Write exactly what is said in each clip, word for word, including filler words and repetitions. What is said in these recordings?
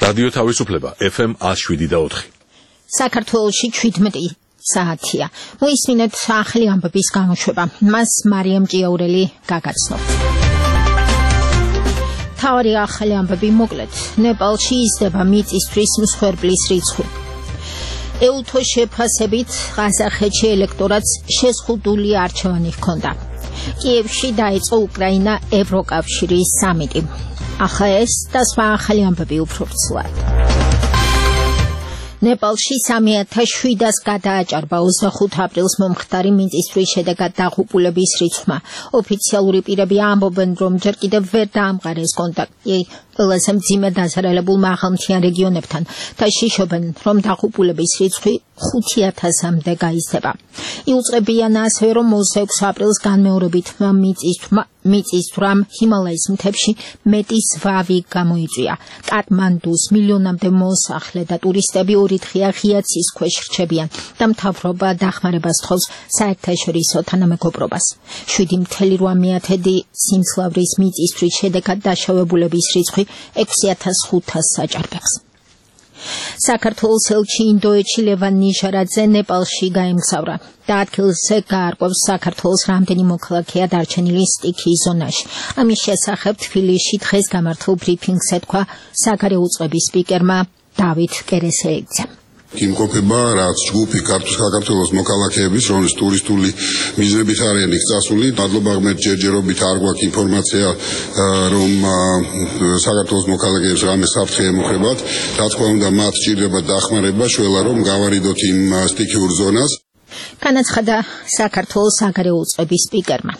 რადიო თავისუფლება ეფ ემ one oh seven point four. საქართველოში seventeen საათია. მოისმინეთ ახალი ამბების გამოშვება. მას მარიამ ჭიაურელი გაგაცნობთ. თავი ახალი ამბები მოკლედ. ნეპალში იზრდება მიწისთვის მსხვერპლის რიცხვი. ეუთოს შეფასებით ყაზახეთში ელექტორატს შეზღუდული არჩევანი ჰქონდა. კიევში დაიწყო უკრაინა ევროკავშირის სამიტი. ახლა ეს და სხვა ახალი ამბები უფრო ცუდად. ნეპალში three thousand seven hundred გადააჭარბა twenty-five აპრილს მომხდარი მიწისძვრის შედეგად დაღუპულების რიცხვმა. ოფიციალური პირები ამბობენ, რომ ჯერ კიდევ ვერ დაამყარეს კონტაქტი ყველაზე მძიმე დაზარალებულ მაღალმთიან რეგიონებთან და შიშობენ, რომ დაღუპულების რიცხვი five thousand-მდე გაიზრდება. იუწყებიან ასევე, რომ twenty-six აპრილს განმეორებით მიწისძვრამ ჰიმალაის მთებში მეტი ზვავი გამოიწვია. კატმანდუს მილიონამდე მოსახლე და ტურისტები ორი დღეა ღია ცის ქვეშ რჩებიან და მთავრობა დახმარებას თხოვს საერთაშორისო თანამეგობრობას. seven point eight სიმძლავრის მიწისძვრის შედეგად დაშავებულების რიცხვი six thousand five hundred აჭარბებს. საქართველოს ელჩი ინდოეთში ლევან ნიშარაძე ნეპალში გაემგზავრა და ადგილზე გაარკვევს საქართველოს რამდენი მოქალაქეა დარჩენილი სტიქიის ზონაში. ამის შესახებ თბილისში დღეს გამართულ ბრიფინგზე თქვა საგარეო უწყების სპიკერმა დავით კერესელიძემ. იმყოფება რაც ჯგუფი საქართველოს მოქალაქეების, რომლის ტურისტული მიზნებით არიან იქ წასული. მადლობა ღმერთს, ჯერჯერობით არ გვაქვს ინფორმაცია, რომ საქართველოს მოქალაქეებს რამე საფრთხე ემუქრებათ. რა თქმა უნდა, მათ სჭირდება დახმარება, შველა რომ გავარიდოთ იმ სტიქიურ ზონას. განაცხადა საქართველოს საგარეო უწყების სპიკერმა.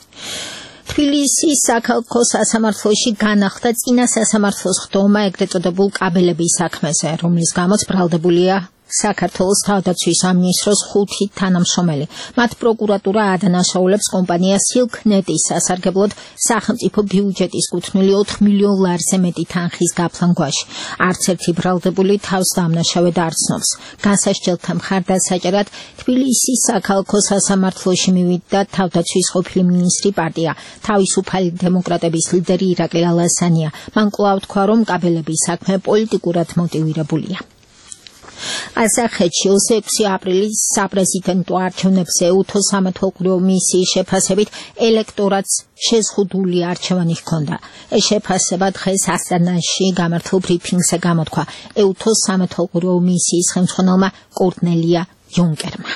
თბილისის საქალაქო სასამართლოში განახლდა წინა სასამართლოს ხდომა ეგრეთ წოდებულ კაბელების საქმეზე, რომლის გამოც ბრალდებულია საქართველოს თავდაცვის სამინისტროს ხუთი თანამშრომელი. მათ პროკურატურა ადანაშაულებს კომპანია Silk-net-ის სასარგებლოდ სახელმწიფო ბიუჯეტის კუთვნილი ოთხ მილიონ ლარზე მეტი თანხის გაფლან გვაში. არც ერთი ბრალდებული თავს დამნაშავედ არ ცნობს. განსასჯელთა მხარდასაჭერად თბილისის საქალაქო სასამართლოში მივიდა თავდაცვის ყოფილი მინისტრი პარტია თავისუფალი დემოკრატების ლიდერი ირაკლი ალასანია. მან კვლავ თქვა, რომ კაბელების საქმე პოლიტიკურად მოტივირებულია. ყაზახეთში twenty-six აპრილის საპრეზიდენტო არჩევნებზე ეუთოს სამეთვალყურეო მისიის შეფასებით ელექტორატს შეზღუდული არჩევანი ჰქონდა. ეს შეფასება დღეს ასტანაში გამართულ ბრიფინგზე გამოთქვა ეუთოს სამეთვალყურეო მისიის ხელმძღვანელმა კორნელია იუნკერმა.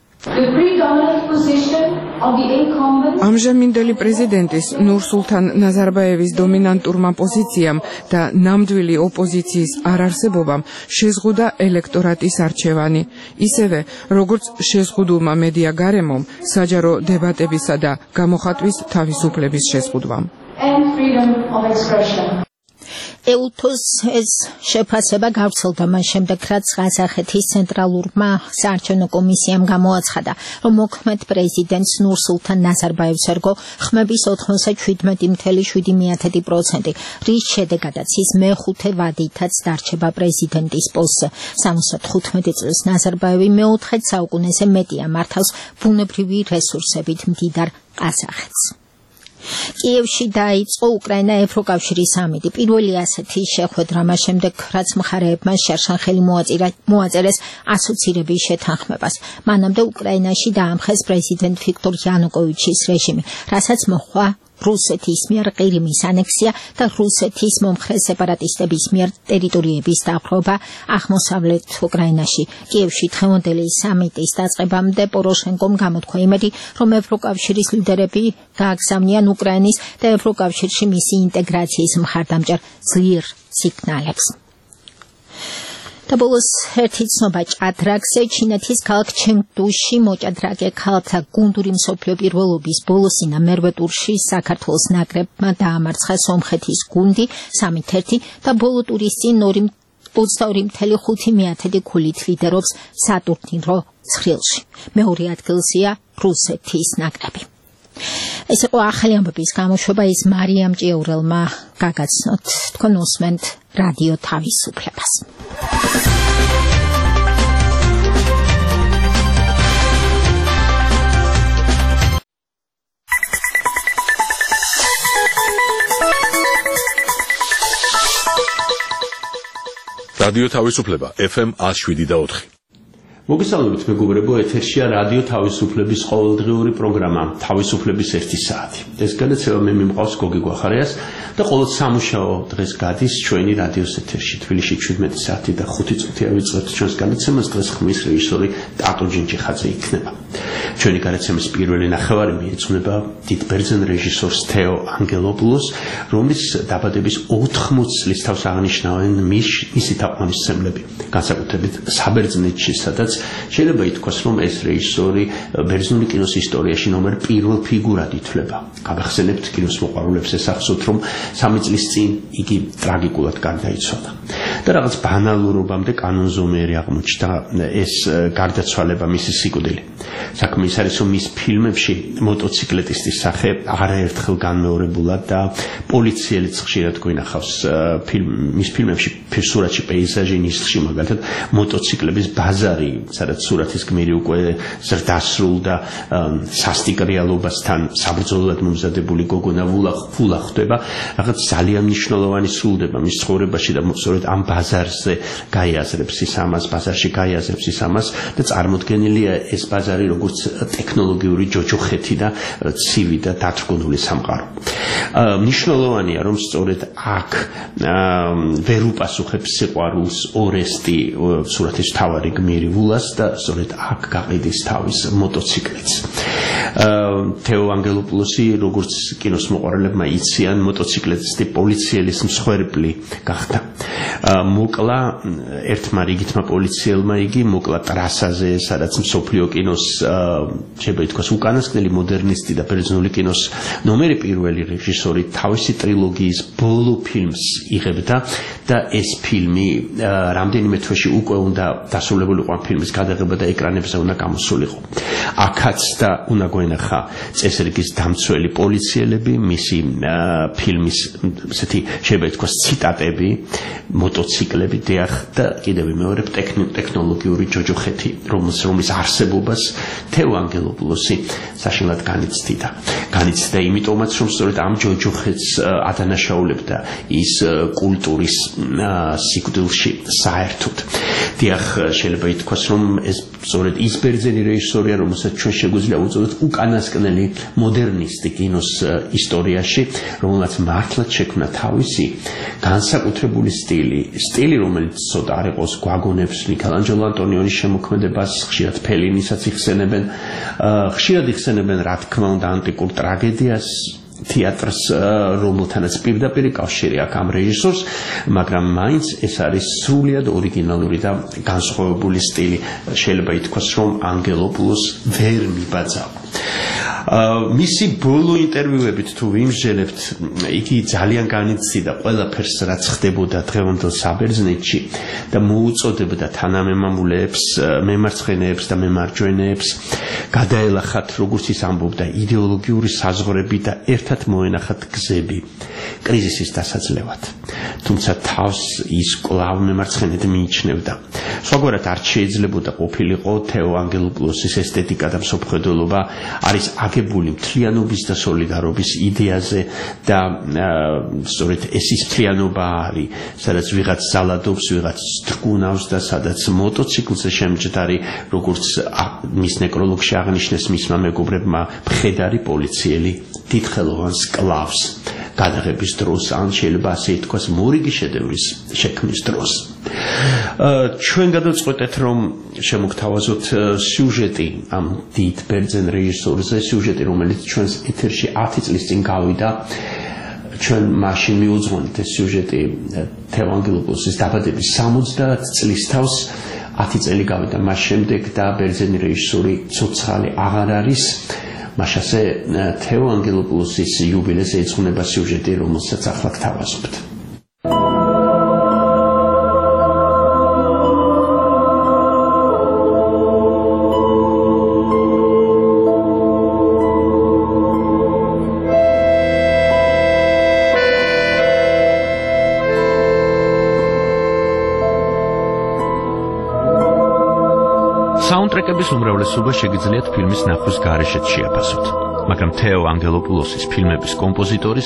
ამჟამინდელი პრეზიდენტის ნურსულთან ნაზარბაევის დომინანტურმა პოზიციამ და ნამდვილი ოპოზიციის არარსებობამ შეზღუდა ელექტორატის არჩევანი, ისევე როგორც შეზღუდულმა მედია გარემომ საჯარო დებატებისა და გამოხატვის თავისუფლების შეზღუდვამ. ეუთოს ეს შეფასება გავრცელდა მას შემდეგ, რაც ყაზახეთის ცენტრალურმა საარჩევნო კომისიამ გამოაცხადა, რომ მოქმედ პრეზიდენტს ნურსულთან ნაზარბაევს ერგო ხმების ninety-seven point seven პროცენტი, რის შედეგადაც ის მეხუთე ვადითაც დარჩება პრეზიდენტის პოსტზე. seventy-five წლის ნაზარბაევი მეოთხედ საუკუნეზე მეტია მართავს ბუნებრივი რესურსებით მდიდარ ყაზახეთს. კიევში დაიწყო უკრაინა ევროკავშირის სამიტი. პირველი ასეთი შეხვედრა მას შემდეგ, რაც მხარეებმა შერშან ხელი მოაწერეს ასოცირების შეთანხმებას. მანამდე უკრაინაში დაამხეს პრეზიდენტ ვიქტორ იანუკოვიჩის რეჟიმი, რასაც მოჰყვა რუსეთის მიერ ყირიმის ანექსია და რუსეთის მომხრე სეპარატისტების მიერ ტერიტორიების დაპყრობა აღმოსავლეთ უკრაინაში. კიევში დღევანდელი სამიტის დაწყებამდე პოროშენკომ გამოთქვა იმედი, რომ ევროკავშირის ლიდერები გააგზავნიან უკრაინის და ევროკავშირში მისი ინტეგრაციის მხარდამჭერ ძლიერ სიგნალებს. და ბოლოს ერთი ცნობა ჭადრაკზე. ჩინეთის ქალაქ ჩენგდუში მოჭადრაკე ქალაქთა გუნდური მსოფლიო პირველობის ბოლოსინა მერვე ტურში საქართველოს ნაკრებმა დაამარცხა სომხეთის გუნდი სამი ერთი და ბოლო ტურის წინ twenty-two point five ქულით ლიდერობს სატურნირო ცხრილში. მეორე ადგილზეა რუსეთის ნაკრები. ეს იყო ახალი ამბების გამოშვება, ის მარიამ ჭიაურელმა გაგაცნოთ. თქვენ უსმენთ რადიო თავისუფლებას. რადიო თავისუფლება F M one oh seven point four. მოგესალმებით მეგობრებო, ეთერშია რადიო თავისუფლების ყოველდღიური პროგრამა თავისუფლების ერთი საათი. ეს გადაცემა მე მიმყავს გოგი გვახარიას და ყოველ სამუშაო დღეს გადის ჩვენი რადიოს ეთერში. თბილისში შვიდმეტი საათი და ხუთი წუთი ავიწყებთ ჩვენს გადაცემას. დღეს ხმის რეჟისორი ტატო ჯინჯიხაძე იქნება. ჩვენი გადაცემის პირველი ნახევარი მიეძღვნება დიდ ბერძენ რეჟისორს თეო ანგელოპულოს, რომლის დაბადების ოთხმოცი წლის თავს აღნიშნავენ მისი თაყვანისმცემლები, განსაკუთრებით საბერძნეთში, სადაც შეიძლება ითქვას, რომ ეს რეჟისორი ბერძნული კინოს ისტორიაში ნომერ პირველ ფიგურად ითვლება. გაგახსენებთ კინოს მოყვარულებს ეს ახსოვთ, რომ სამი წლის წინ იგი ტრაგიკულად გარდაიცვალა. და რაღაც ბანალურობამდე კანონზომიერი აღმოჩნდა ეს გარდაცვალება მისი სიკვდილი. საქმე ის არის, რომ მის ფილმებში მოტოციკლეტისტის სახე არაერთხელ განმეორებულად და პოლიციელიც ხშირად გვინახავს მის ფილმებში, სურათში პეიზაჟი, ნისლში მაგალითად მოტოციკლების ბაზარი, სადაც სურათის გმირი უკვე ზრდასრულ და სასტიკ რეალობასთან საბრძოლოდ მომზადებული გოგონა ფულა ხვდება, რაღაც ძალიან მნიშვნელოვანი სრულდება მის ცხოვრებაში და სწორედ ამ ბაზარზე გაიაზრებს ის ამას, ბაზარში გაიაზრებს ის ამას და წარმოდგენილია ეს ბაზარი როგორც ტექნოლოგიური ჯოჯოხეთი და ცივი და დათრგუნული სამყარო. მნიშვნელოვანია, რომ სწორედ აქ ვერ უპასუხებს სიყვარულს ორესტი, სურათის მთავარი გმირი ვულას და სწორედ აქ გაყიდის თავის მოტოციკლეთს. თეო ანგელოპულოსი, როგორც კინოს მოყვარელებმა იციან, მოტოციკლეტისტი პოლიციელის მსხვერპლი გახდა. მოკლა ერთმა რიგითმა პოლიციელმა იგი, მოკლა ტრასაზე, სადაც მსოფლიო კინოს შეიძლება ითქვას უკანასკნელი მოდერნისტი და ბერძნული კინოს ნომერი პირველი რეჟისორი თავისი ტრილოგიის ბოლო ფილმს იღებდა და ეს ფილმი რამდენიმე თვეში უკვე უნდა დასრულებულიყო ამ ფილმის გადაღება და ეკრანებზე უნდა გამოსულიყო. აქაც და უნდა გვენახა წესრიგის დამცველი პოლიციელები, მისი ფილმის ესეთი შეიძლება ითქვას ციტატები, მოტოციკლები დიახ და კიდევ მეორე ტექნოლოგიური ჯოჯოხეთი, რომლის არსებობას თეო ანგელოპულოსი საშინლად განიცდიდა. განიცდიდა იმიტომაც, რომ სწორედ ამ ჯოჯოხეთს ადანაშაულებდა ის კულტურის სიკვდილში საერთოდ. დიახ, შეიძლება ითქვას, რომ ეს სწორედ ის ბერძენი რეჟისორია, რომელსაც ჩვენ შეგვიძლია უწოდოთ უკანასკნელი მოდერნისტი კინოს ისტორიაში, რომელმაც მართლაც შექმნა თავისი განსაკუთრებული სტილი, სტილი, რომელიც ცოტა არ იყოს გვაგონებს მიქელანჯელო ანტონიონის შემოქმედებას, ხშირად ფელინისაც იხსენებენ, ხშირად იხსენებენ, რა თქმა უნდა, ანტიკურ ტრაგედიას, თეატრს, რომელთანაც პირდაპირ კავშირი აქვს ამ რეჟისორს, მაგრამ მაინც ეს არის სრულიად ორიგინალური და განსხვავებული სტილი. შეიძლება ითქვას, რომ ანგელოპულოს ვერ მიბაძავ. მისი ბოლო ინტერვიუებით თუ ვიმსჯელებთ, იგი ძალიან განიცდიდა ყველაფერს, რაც ხდებოდა დღევანდელ საბერძნეთში და მოუწოდებდა თანამემამულეებს, მემარცხენეებს და მემარჯვენეებს გადაელახათ, როგორც ის ამბობდა, იდეოლოგიური საზღვრები და ერთად მოენახათ გზები კრიზისის დასაძლევად. თუმცა თავს ის კვლავ მემარცხენედ მიიჩნევდა. სხვაგვარად არ შეიძლებოდა ყოფილიყო თეო ანგელოპულოსის ესთეტიკა და მსოფლმხედველობა არის აგებული მთლიანობის და სოლიდარობის იდეაზე და სწორედ ეს ის მთლიანობა არის, სადაც ვიღაც ზალადობს, ვიღაც თრგუნავს და სადაც მოტოციკლზე შემჯდარი, როგორც მის ნეკროლოგში აღნიშნეს მისმა მეგობრებმა, მხედარი პოლიციელი დიდხელოვანს კლავს გადაღების დროს, ან შეიძლება ასე ითქვას, მორიგი შედევრის შექმნის დროს. ჩვენ გადავწყვეტეთ, რომ შემოგთავაზოთ სიუჟეტი ამ დიდ ბერძენ რეჟისორზე, სიუჟეტი, რომელიც ჩვენს ეთერში ათი წლის წინ გავიდა. ჩვენ მაშინ მიუძღვენთ ეს სიუჟეტი თეო ანგელოპულოსის დაბადების სამოცდაათ წლის თავს, ათი წელი გავიდა მას შემდეგ და ბერძენი რეჟისორი ცოცხალი აღარ არის. მაშასე თეო ანგელოპულოსის იუბილეზე ეძღვნება სიუჟეტი, რომელსაც ახლა გთავაზობთ. საუნდტრეკების უმრავლესობა შეგიძლიათ ფილმის ნახვის გარეშეც შეაფასოთ, მაგრამ თეო ანგელოპულოსის ფილმების კომპოზიტორის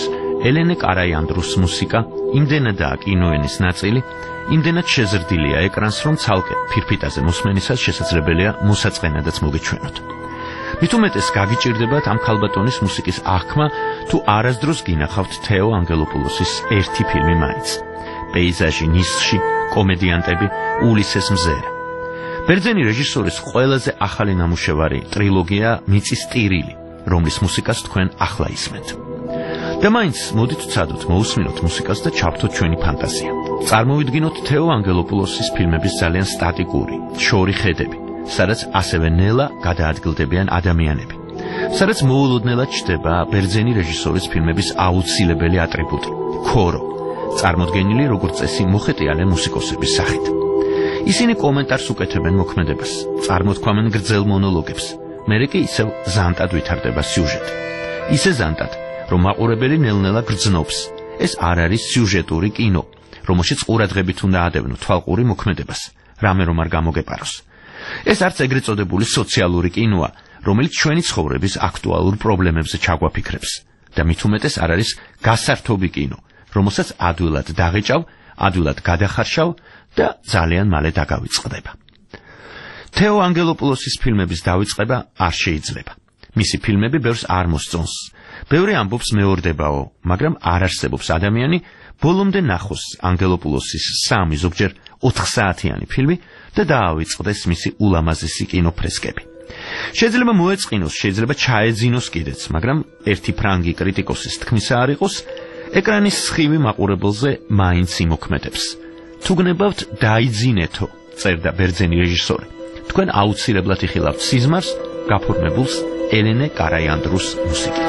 ელენე კარაიანდრუს მუსიკა იმდენადაა კინოენის ნაწილი, იმდენად შეზრდილია ეკრანს, რომ ცალკე ფირფიტაზე მოსმენისას შესაძლებელია მოსაწყენადაც მოგეჩვენოთ. მით უმეტეს გაგიჭირდებათ ამ ქალბატონის მუსიკის აღქმა, თუ არასდროს გინახავთ თეო ანგელოპულოსის ერთი ფილმი მაინც. პეიზაჟი ნისლში, კომედიანტები, ულისეს მზერა. ბერძენი რეჟისორის ყველაზე ახალი ნამუშევარი ტრილოგია მიწის ტირილი, რომლის მუსიკას თქვენ ახლა ისმენთ. და მაინც მოდით ვცადოთ, მოусმინოთ მუსიკას და ჩავთოთ ჩვენი ფანტაზია. წარმოვიდგინოთ თეო ანგელოპულოსის ფილმების ძალიან სტატიკური, შორი ხედები, სადაც ასევე ნელა გადაადგილდებიან ადამიანები, სადაც მოულოდნელად ჩდება ბერძენი რეჟისორის ფილმების აუცილებელი ატრიბუტი, ქორო, წარმოდგენილი როგორც წესი მოხეტიალე მუსიკოსების სახით. ისინი კომენტარს უკეთებენ მოქმედებას, წარმოთქვამენ გრძელ მონოლოგებს, მერე კი ისევ ზანტად ვითარდება სიუჟეტი. ისე ზანტად, რომ მაყურებელი ნელ-ნელა გრძნობს. ეს არ არის სიუჟეტური კინო, რომელშიც ყურადღებით უნდა ადევნო თვალყური მოქმედებას, რამე რომ არ გამოგეპაროს. ეს არც ეგრეთ წოდებული სოციალური კინოა, რომელიც ჩვენი ცხოვრების აქტუალურ პრობლემებზე ჩაგვაფიქრებს და მით უმეტეს არ არის გასართობი კინო, რომელსაც ადვილად დაღეჭავ, ადვილად გადახარშავ და ძალიან მალე დაგავიწყდება. თეო ანგელოპულოსის ფილმების დავიწყება არ შეიძლება. მისი ფილმები ბევრს არ მოსწონს. ბევრი ამბობს მეორდებაო, მაგრამ არ არსებობს ადამიანი, ბოლომდე ნახოს ანგელოპულოსის სამი ზოგჯერ ოთხსაათიანი ფილმი და დაავიწყდეს მისი ულამაზესი კინოფრესკები. შეიძლება მოეწყინოს, შეიძლება ჩაეძინოს კიდეც, მაგრამ ერთი ფრანგი კრიტიკოსის თქმისა არ იყოს, ეკრანის სხივი მაყურებელზე მაინც იმოქმედებს. თუ გნებავთ დაიძინეთო, წერდა ბერძენი რეჟისორი, თქვენ აუცილებლად იხილავთ სიზმარს, გაფორმებულს ელენე კარაიანდრუს მუსიკით.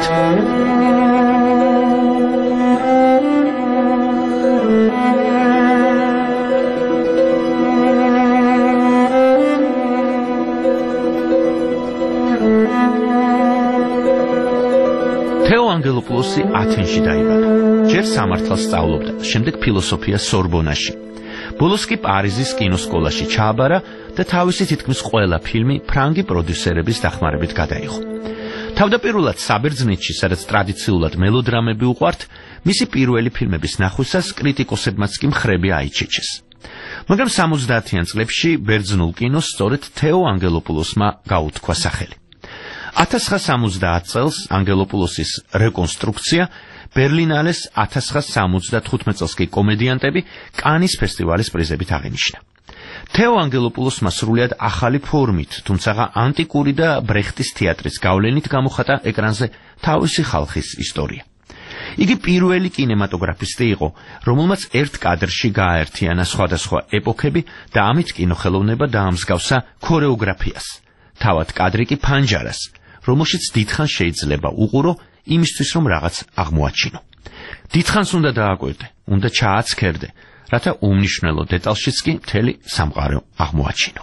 თეო ანგელოპულოსი ათენში დაიბადა. ჯერ სამართალს სწავლობდა, შემდეგ ფილოსოფიას სორბონაში. ბოლოს კი პარიზის კინოსკოლაში ჩააბარა და თავისი თითქმის ყველა ფილმი ფრანგი პროდიუსერების დახმარებით გადაიღო. თავდაპირველად საბერძნეთში, სადაც ტრადიციულად მელოდრამები უყვართ, მისი პირველი ფილმების ნახვისას კრიტიკოსებმაც კი მხრები აიჩეჩეს. მაგრამ სამოცდაათიან წლებში ბერძნულ კინოს სწორედ თეო ანგელოპულოსმა გაუთქვა სახელი. ათას ცხრაასა სამოცდაათ წელს ანგელოპულოსის რეკონსტრუქცია, ბერლინალეს ათას ცხრაასა სამოცდათხუთმეტ წელს კი კომედიანტები კანის ფესტივალის პრიზებით აღინიშნა. თეო ანგელოპულოსმა სრულიად ახალი ფორმით, თუმცა ანტიკური და ბრეხტის თეატრის გავლენით გამოხატა ეკრანზე თავისი ხალხის ისტორია. იგი პირველი კინემატოგრაფისტი იყო, რომელმაც ერთ კადრში გააერთიანა სხვადასხვა ეპოქები და ამით კინოხელოვნება დაამსგავსა ქორეოგრაფიას. თავად კადრი კი ფანჯარას, რომელშიც დიდხანს შეიძლება უყურო იმისთვის, რომ რაღაც აღმოაჩინო. დიდხანს უნდა დააკვირდე, უნდა ჩააცქერდე, რათა უმნიშვნელო დეტალშიც კი მთელი სამყარო აღმოაჩინო.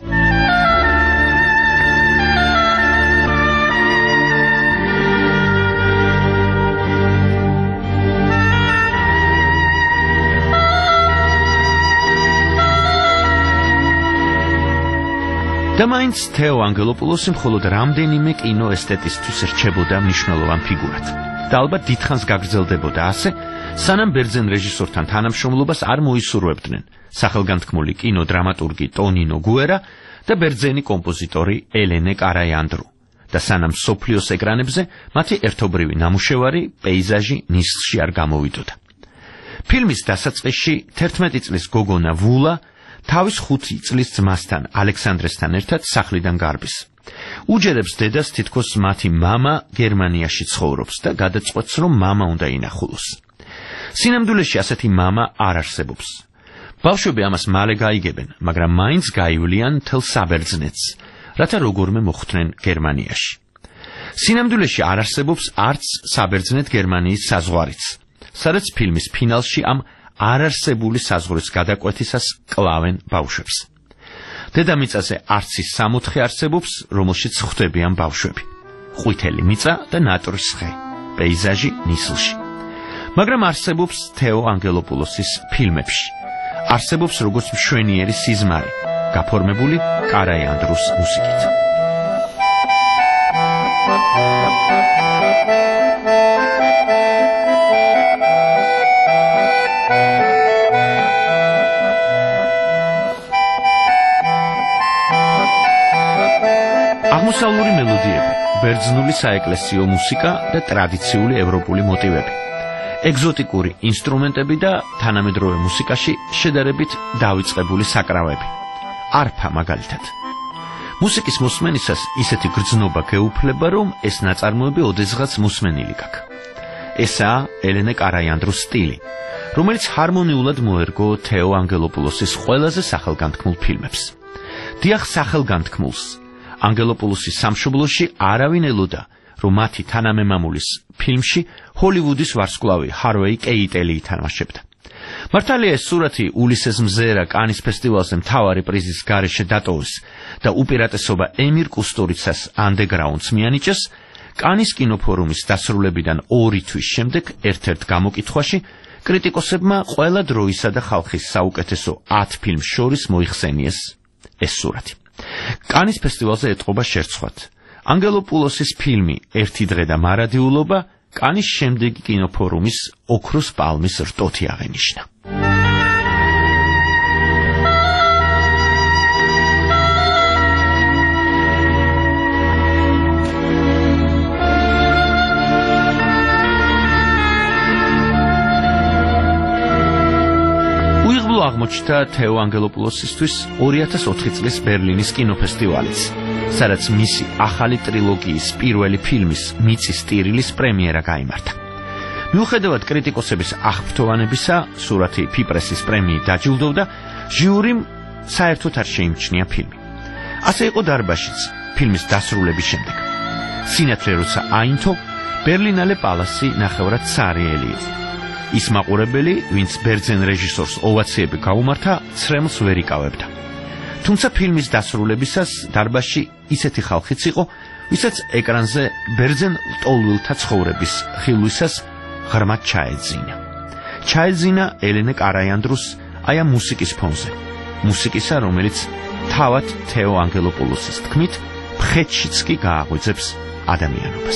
და მაინც თეო ანგელოპულოსი მხოლოდ რამდენიმე კინოესთეტისთვის რჩებოდა მნიშვნელოვან ფიგურად. და ალბათ დიდხანს გაგრძელდებოდა ასე, სანამ ბერძენ რეჟისორთან თანამშრომლობას არ მოისურვებდნენ სახელგანთქმული კინოდრამატურგი ტონინო გუერა და ბერძენი კომპოზიტორი ელენე კარაიანდრუ და სანამ სოფლიოს ეკრანებზე მათი ერთობრივი ნამუშევარი პეიზაჟი ნისლში არ გამოვიდოდა. ფილმის დასაწყისში თერთმეტი წლის გოგონა ვულა თავის ხუთი წლის ძმასთან ალექსანდრესთან ერთად სახლიდან გარბის. უჯერებს დედას თითქოს მათი მამა გერმანიაში ცხოვრობს და გადაწყვეტს, რომ მამა უნდა ინახულოს. სინამდვილეში ასეთი მამა არ არსებობს. ბავშვები ამას მალე გაიგებენ, მაგრამ მაინც გაივლიან მთელ საბერძნეთს, რათა როგორმე მოხვდნენ გერმანიაში. სინამდვილეში არ არსებობს არც საბერძნეთ გერმანიის საზღვარიც, სადაც ფილმის ფინალში ამ არარსებული საზღვრის გადაკვეთისას კლავენ ბავშვებს. დედამიწაზე არც ის სამოთხე არსებობს, რომელშიც ხვდებიან ბავშვები. ყვითელი მიწა და ნატურის ხე, პეიზაჟი ნისლში. მაგრამ არსებობს თეო ანგელოპულოსის ფილმებში. არსებობს როგორც მშვენიერი სიზმარი, გაფორმებული კარაიანდრუს მუსიკით. ბერძნული საეკლესიო მუსიკა და ტრადიციული ევროპული მოტივები. ეგზოტიკური ინსტრუმენტები და თანამედროვე მუსიკაში შედარებით დავიწყებული საკრავები. არფა მაგალითად. მუსიკის მოსმენისას ისეთი გრძნობა გეუფლება, რომ ეს ნაწარმოები ოდესღაც მოსმენილი გაქვს. ესაა ელენე კარაიანდროს სტილი, რომელიც ჰარმონიულად მოერგო თეო ანგელოპულოსის ყველაზე სახელგანთქმულ ფილმებს. დიახ, სახელგანთქმულს. ანგელოპულოსის სამშობლოში არავინ ელოდა, რომ მათი თანამემამულის ფილმში ჰოლივუდის ვარსკვლავი ჰარვეი კეიტელი ითამაშებდა. მართალია ეს სურათი ულისეს მზერა კანის ფესტივალზე მთავარი პრიზის გარეშე დატოვეს და უპირატესობა ემირ კუსტორიცას ანდეგრაუნდს მიანიჭეს, კანის კინოფორუმის დასრულებიდან ორი თვის შემდეგ ერთ-ერთ გამოკითხვაში კრიტიკოსებმა ყველა დროისა და ხალხის საუკეთესო ათ ფილმს შორის მოიხსენიეს ეს სურათი. კანის ფესტივალზე ეტყობა შერცხვად. ანგელოპულოსის ფილმი ერთი დღე და მარადიულობა კანის შემდეგი კინოფორუმის ოქროს პალმის რტოთი აღენიშნა. აღმოჩნდა თეო ანგელოპულოსისთვის ორი ათას ოთხი წლის ბერლინის კინოფესტივალიც, სადაც მისი ახალი ტრილოგიის პირველი ფილმის მიწის ტირილის პრემიერა გაიმართა. მიუხედავად კრიტიკოსების აღფრთოვანებისა, სურათი ფიპრესის პრემიით დაჯილდოვდა, ჟიურიმ საერთოდ არ შეიმჩნია ფილმი. ასე იყო დარბაშიც ფილმის დასრულების შემდეგ. სინათლე როცა აინთო, ბერლინალე პალასი ნახევრად ცარიელი იყო. ის მაყურებელი, ვინც ბერძენ რეჟისორს ოვაციები გაუმართა, ცრემლს ვერ იკავებდა. თუმცა ფილმის დასრულებისას დარბაზში ისეთი ხალხიც იყო, ვისაც ეკრანზე ბერძენ ლტოლვილთა ცხოვრების ხილვისას ღრმად ჩაეძინა. ჩაეძინა ელენე კარაიანდროს აი ამ მუსიკის ფონზე. მუსიკისა, რომელიც თავად თეო ანგელოპულოსის თქმით, მხედშიც კი გააღვიძებს ადამიანობას.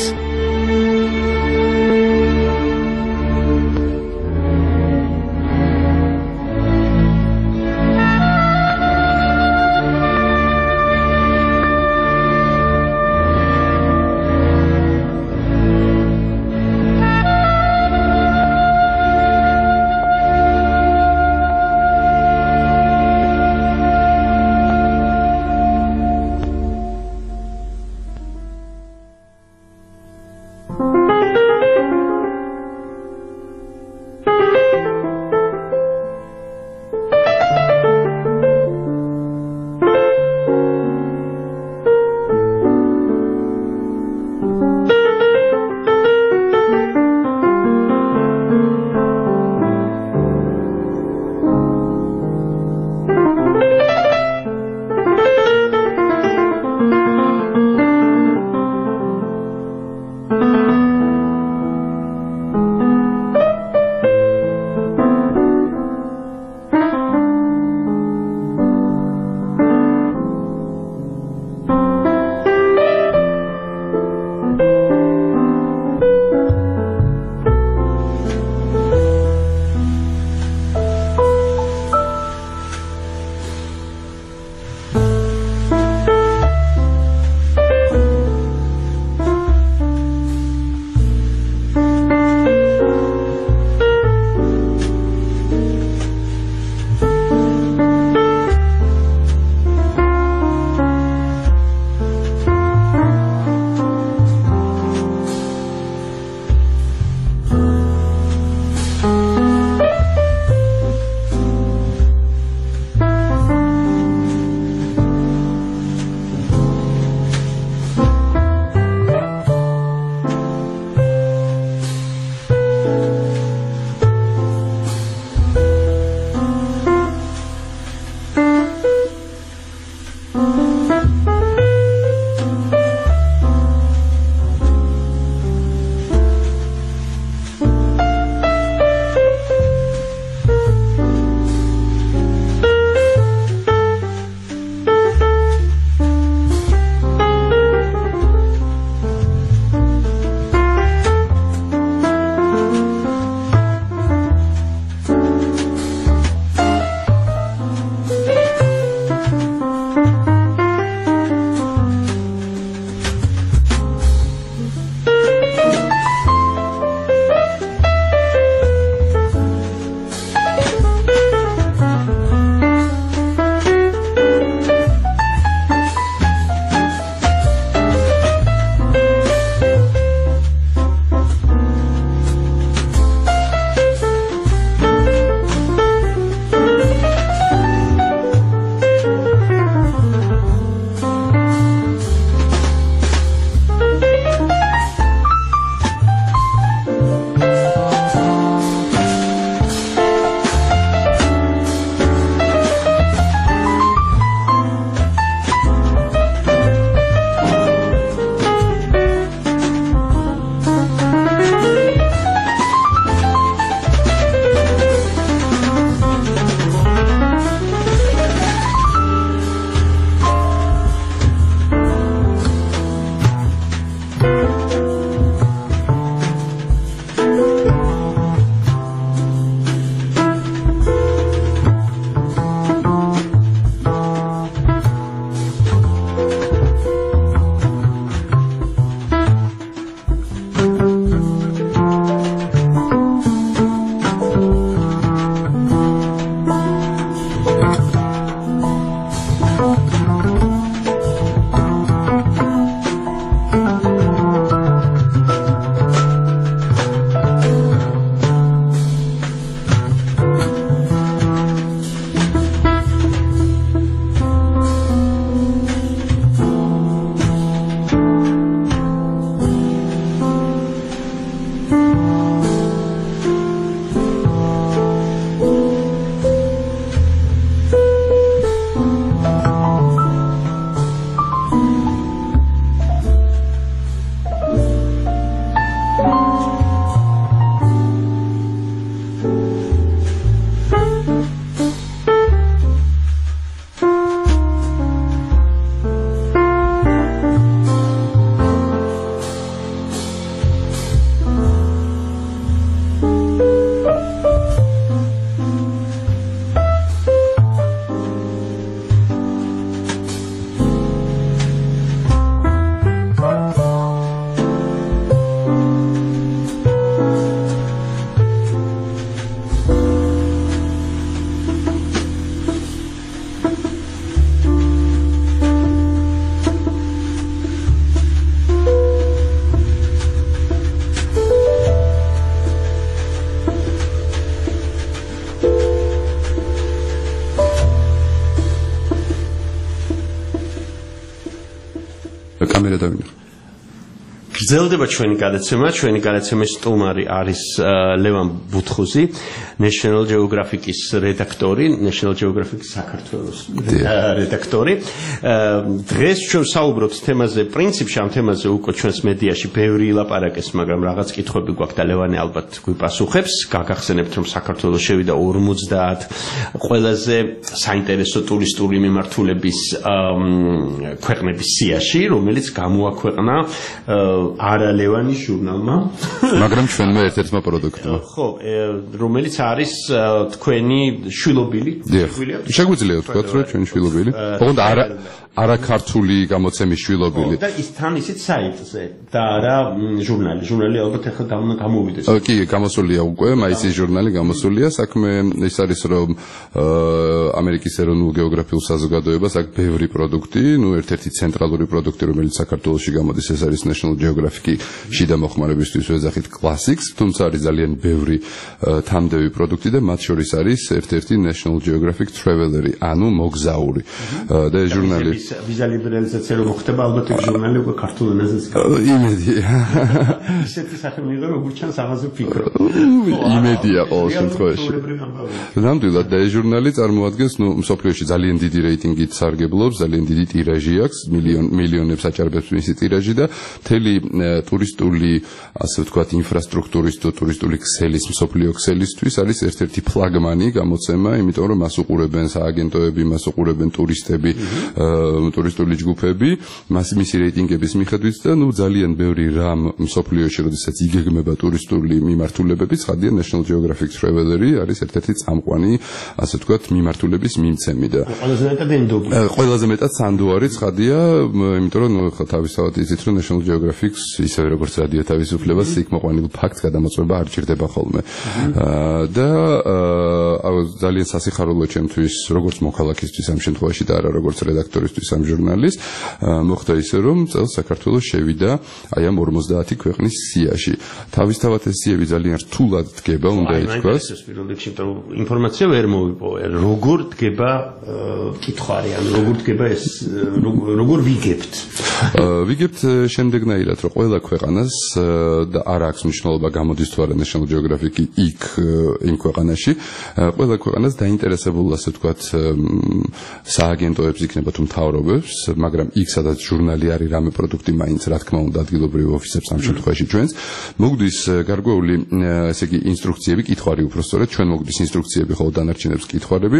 ამერე დავინახე. გრძელდება ჩვენი გადაცემა, ჩვენი გადაცემის სტუმარი არის ლევან ბუთხუზი, National Geographic-ის რედაქტორი, National Geographic-ის საქართველოს რედაქტორი. დღეს ჩვენ საუბრობთ თემაზე, პრინციპში ამ თემაზე უკვე ჩვენს მედიაში ბევრი ილაპარაკეს, მაგრამ რაღაც კითხვები გვაქვს და ლევანი ალბათ გვიპასუხებს. გაგახსენებთ, რომ საქართველოს შევიდა ორმოცდაათ ყველაზე საინტერესო ტურისტული მიმართულების ქვეყნების სიაში, რომელიც გამოაქვეყნა არა ლევანის ჟურნალმა, მაგრამ ჩვენმა ერთ-ერთმა პროდუქტმა. ხო, რომელიც არის თქვენი შვილობილი. შეგვიძლია ვთქვა, რომ ჩვენი შვილობილი. ოღონდ არა არა ქართული გამოცემის შვილობილი. და ის თან ისიც საიტზე და არა ჟურნალი. ჟურნალი ალბათ ახლა გამოვიდეს. კი, გამოსულია უკვე, მაისის ჟურნალი გამოსულია. საქმე ის არის, რომ ამერიკის ეროვნულ გეოგრაფიულ საზოგადოებას აქვს ბევრი პროდუქტი, ნუ ერთ-ერთი ცენტრალური პროდუქტი, რომელიც საქართველოში გამოდის, ეს არის National Geographic შიდა მოხმარებისთვის ვეძახით Classics, თუმცა არის ძალიან ბევრი თამდევი პროდუქტი და მათ შორის არის ერთ-ერთი National Geographic Traveler-ი, ანუ მოგზაური. და ეს ჟურნალი ვიზა ლიბერალიზაცია რომ ხდება, ალბათ ეს ჟურნალი უკვე ქართულ ენაზეც იმედია. ისეთი სახე მიიღო, როგორც ჩანს ამაზე ფიქრობ. იმედია ყოველ შემთხვევაში. ნამდვილად და ეს ჟურნალი წარმოადგენს, ნუ მსოფლიოში ძალიან დიდი რეიტინგით სარგებლობს, ძალიან დიდი ტირაჟი აქვს, მილიონ მილიონებს აჭარბებს მისი ტირაჟი და მთელი ტურისტული, ასე ვთქვათ, ინფრასტრუქტურის თუ ტურისტული ქსელის, მსოფლიო ქსელისთვის არის ერთ-ერთი ფლაგმანი გამოცემა, იმიტომ რომ მას უყურებენ სააგენტოები, მას უყურებენ ტურისტები, ტურისტული ჯგუფები, მას მისი რეიტინგების მიხედვით და ნუ ძალიან ბევრი რამ მსოფლიოში, როდესაც იგეგმება ტურისტული მიმართულებები, ცხადია National Geographic Traveler-ი არის ერთ-ერთი წამყვანი, ასე ვთქვათ, მიმართულების მიმცემი და ყველაზე მეტად ენდობი. ყველაზე მეტად სანდო არის, ცხადია, იმიტომ რომ ნუ თავისთავად იცით, რომ National Geographic-ს ისევე როგორც რადიო თავისუფლებას იქ მოყვანილ ფაქტს გადამოწმება არ ჭირდება ხოლმე. და ძალიან სასიხარულო ჩემთვის, როგორც მოქალაქისთვის ამ შემთხვევაში და არა როგორც რედაქტორისთვის ამ ჟურნალის, მოხდა ისე, რომ წელს საქართველოს შევიდა აი ამ ორმოცდაათი ქვეყნის სიაში. თავისთავად ეს სიები ძალიან რთულად დგება, უნდა ითქვას. ეს პირველ რიგში, რომ ინფორმაცია ვერ მოვიპოვე, როგორ დგება კითხვარი, ანუ როგორ დგება ეს, როგორ ვიგებთ? ვიგებთ შემდეგნაირად, რომ ყველა ქვეყანას და არ აქვს მნიშვნელობა გამოდის თუ არა National Geographic იქ იმ ქვეყანაში, ყველა ქვეყანას დაინტერესებულ, ასე ვთქვათ, სააგენტოებს იქნება თუ მთავრობებს, მაგრამ იქ სადაც ჟურნალი არის, რამე პროდუქტი მაინც, რა თქმა უნდა, ადგილობრივ ოფისებს ამ შემთხვევაში ჩვენს, მოგდის გარკვეული, ესე იგი, ინსტრუქციები, კითხვარი უпростоრად, ჩვენ მოგდის ინსტრუქციები, ხოლო დანარჩენებს კითხვარები.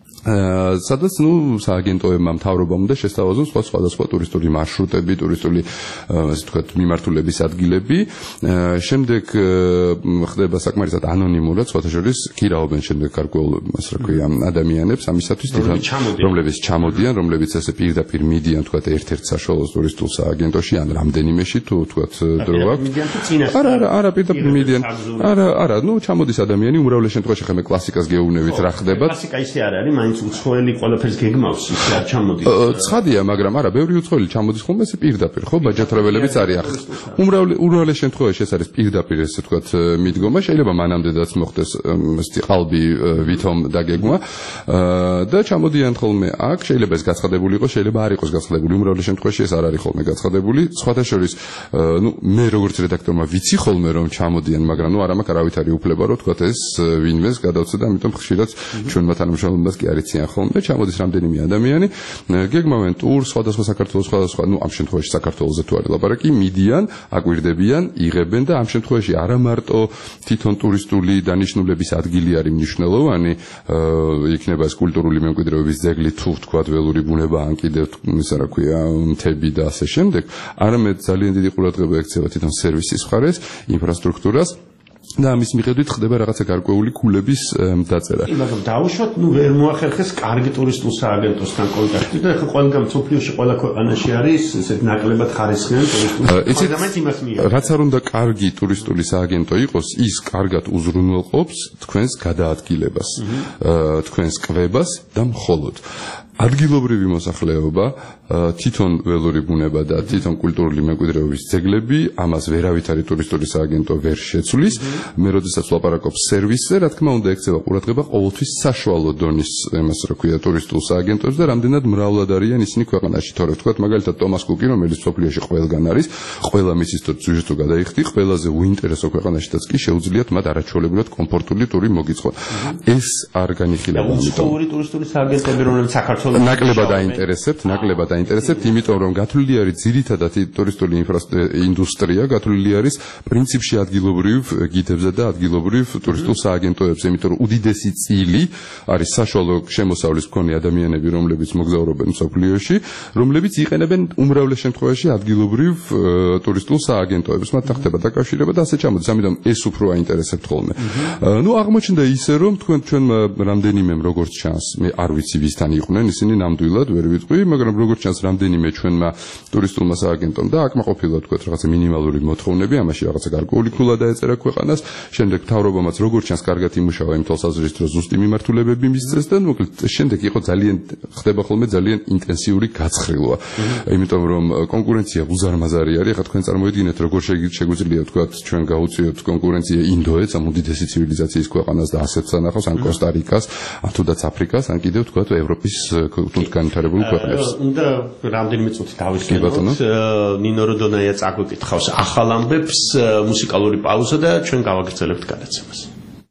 სადაც ნუ სააგენტოებმა მთავრობამ და შესთავაზონ სხვა სხვადასხვა ტურისტული მარშრუტები, ტურისტული ასე ვთქვათ მიმართულების ადგილები. შემდეგ ხდება საკმარისად ანონიმურად, სხვათა შორის გირაობენ შემდეგ გარკვეულ, ასე რა ქვია, ადამიანებს ამისათვის, რომლებიც ჩამოდიან, რომლებიც ესე პირდაპირ მიდიან, ვთქვათ, ერთ-ერთ საშუალო ტურისტულ სააგენტოში ან რამდენიმეში თუ ვთქვათ დრო აქვს. არა, არა, არა, პირდაპირ მიდიან. არა, არა, ნუ ჩამოდის ადამიანი, უმრავლეს შემთხვევაში ხე მე კლასიკას გეუბნებით რა ხდება. კლასიკა ისე არ არის, უცხოელი ყველაფერს გეგმავს, ისე არ ჩამოდის. ცხადია, მაგრამ არა, ბევრი უცხოელი ჩამოდის ხოლმე ესე პირდაპირ, ხო, ბაჯატრეველებიც არის ახლა. უმრავლეს შემთხვევაში ეს არის პირდაპირ, ესე ვთქვათ, მიდგომა, შეიძლება მანამდეაც მოხდეს ესეთი ყალბი ვითომ დაგეგმა და ჩამოდიან ხოლმე აქ, შეიძლება ეს გაცხადებული იყოს, შეიძლება არ იყოს გაცხადებული, უმრავლეს შემთხვევაში ეს არ არის ხოლმე გაცხადებული. სხვათა შორის, ნუ მე როგორც რედაქტორმა ვიცი ხოლმე რომ ჩამოდიან, მაგრამ ნუ არ მაქვს არავითარი უფლება რომ ვთქვათ ეს ვინმეს გადავწე და ამიტომ ხშირად ჩვენმა თანამშრომლებს კი არ იციან ხოლმე, ჩამოდის რამდენიმე ადამიანი, გეგმავენ ტურს, სხვადასხვა საქართველოს, სხვადასხვა, ნუ ამ შემთხვევაში საქართველოზე თუ არის ლაპარაკი, მიდიან, აკვირდებიან, იღებენ და ამ შემთხვევაში არა მარტო თვითონ ტურისტული დანიშნულების ადგილი არის მნიშვნელოვანი, იქნება ეს კულტურული მემკვიდრეობის ძეგლი თუ ვთქვათ ველური ბუნება ან კიდევ ისა რა ქვია, მთები და ასე შემდეგ, არამედ ძალიან დიდი ყურადღება ექცევა თვითონ სერვისის მხარეს, ინფრასტრუქტურას. და ამის მიხედვით ხდება რაღაცა გარკვეული ქულების დაწერა. მაგრამ დაუშვათ, ნუ ვერ მოახერხეს კარგი ტურისტულ სააგენტოსთან კონტაქტი და ახლა ყველგან მსოფლიოში ყველა ქვეყანაში არის ესეთ ნაკლებად ხარისხიანი ტურისტული სააგენტო. რაც არ უნდა კარგი ტურისტული სააგენტო იყოს, ის კარგად უზრუნველყოფს თქვენს გადაადგილებას, თქვენს კვებას და მხოლოდ. ადგილობრივი მოსახლეობა, თვითონ ველური ბუნება და თვითონ კულტურული მემკვიდრეობის ძეგლები, ამას ვერავითარი ტურისტული სააგენტო ვერ შეცვლის. მე როდესაც ვლაპარაკობ სერვისზე, რა თქმა უნდა, ექცევა ყურადღება ყოველთვის საშუალო დონის, იმას რა ქვია, ტურისტულ სააგენტოებს და რამდენად მრავლად არიან ისინი ქვეყანაში. თორე ვთქვათ, მაგალითად ტომას კუკი, რომელიც სოფლიოში ყველგან არის, ყველა მისის სიუჟეტო გადაიხდი, ყველაზე უინტერესო ქვეყანაშიც კი შეუძლიათ მათ არაჩვეულებრივად კომფორტული ტური მოგიწყონ. ეს არ განიხილება, ამიტომ ტურისტული სააგენტოები, რომლებიც საქართველოს ნაკლებად აინტერესებთ, ნაკლებად აინტერესებთ, იმიტომ რომ გათვლილი არის ძირითადად ტურისტული ინდუსტრია, გათვლილი არის პრინციპში ადგილობრივ გიდებზე და ადგილობრივ ტურისტულ სააგენტოებზე, იმიტომ რომ უდიდესი წილი არის საშუალო შემოსავლის მქონე ადამიანები, რომლებიც მოგზაურობენ მსოფლიოში, რომლებიც იყენებენ უმრავლეს შემთხვევაში ადგილობრივ ტურისტულ სააგენტოებს, მათთან ხდება დაკავშირება და ასე ჩამოდის, ამიტომ ეს უფრო აინტერესებთ ხოლმე. ნუ აღმოჩნდა ისე რომ თქვენ ჩვენმა რამდენიმე როგორც ჩანს, მე არ ვიცი ვისთან იყვნენ ისინი ნამდვილად ვერ ვიტყვი, მაგრამ როგორც ჩანს რამდენიმე ჩვენმა ტურისტულმა სააგენტომ და აკმაყოფილოთ თქვათ რაღაცა მინიმალური მოთხოვნები, ამაში რაღაცა გარკვეული ქულა დაეწერა ქვეყანას, შემდეგ მთავრობამაც როგორც ჩანს კარგად იმუშავა იმ თვალსაზრისით, რომ ზუსტი მიმართულებები მისცეს და მოკლედ შემდეგ იყო ძალიან ხდება ხოლმე ძალიან ინტენსიური გაცხრილვა. იმიტომ რომ კონკურენცია უზარმაზარი არის, ახლა თქვენ წარმოიდგინეთ როგორ შეგვიძლია თქვათ ჩვენ გავუწიოთ კონკურენცია ინდოეთს, ამ უდიდესი ცივილიზაციის ქვეყანას და ასეთ სანახავს, ან კოსტა-რიკას, ან თუნდაც აფრიკას, ან კიდევ თქვათ ევროპის თუნდ განვითარებულ ქვეყნებს. უნდა რამდენიმე წუთი დავისვენოთ. ნინო როდონაია წაგვიკითხავს ახალ ამბებს, მუსიკალური პაუზა და ჩვენ გავაგრძელებთ გადაცემას.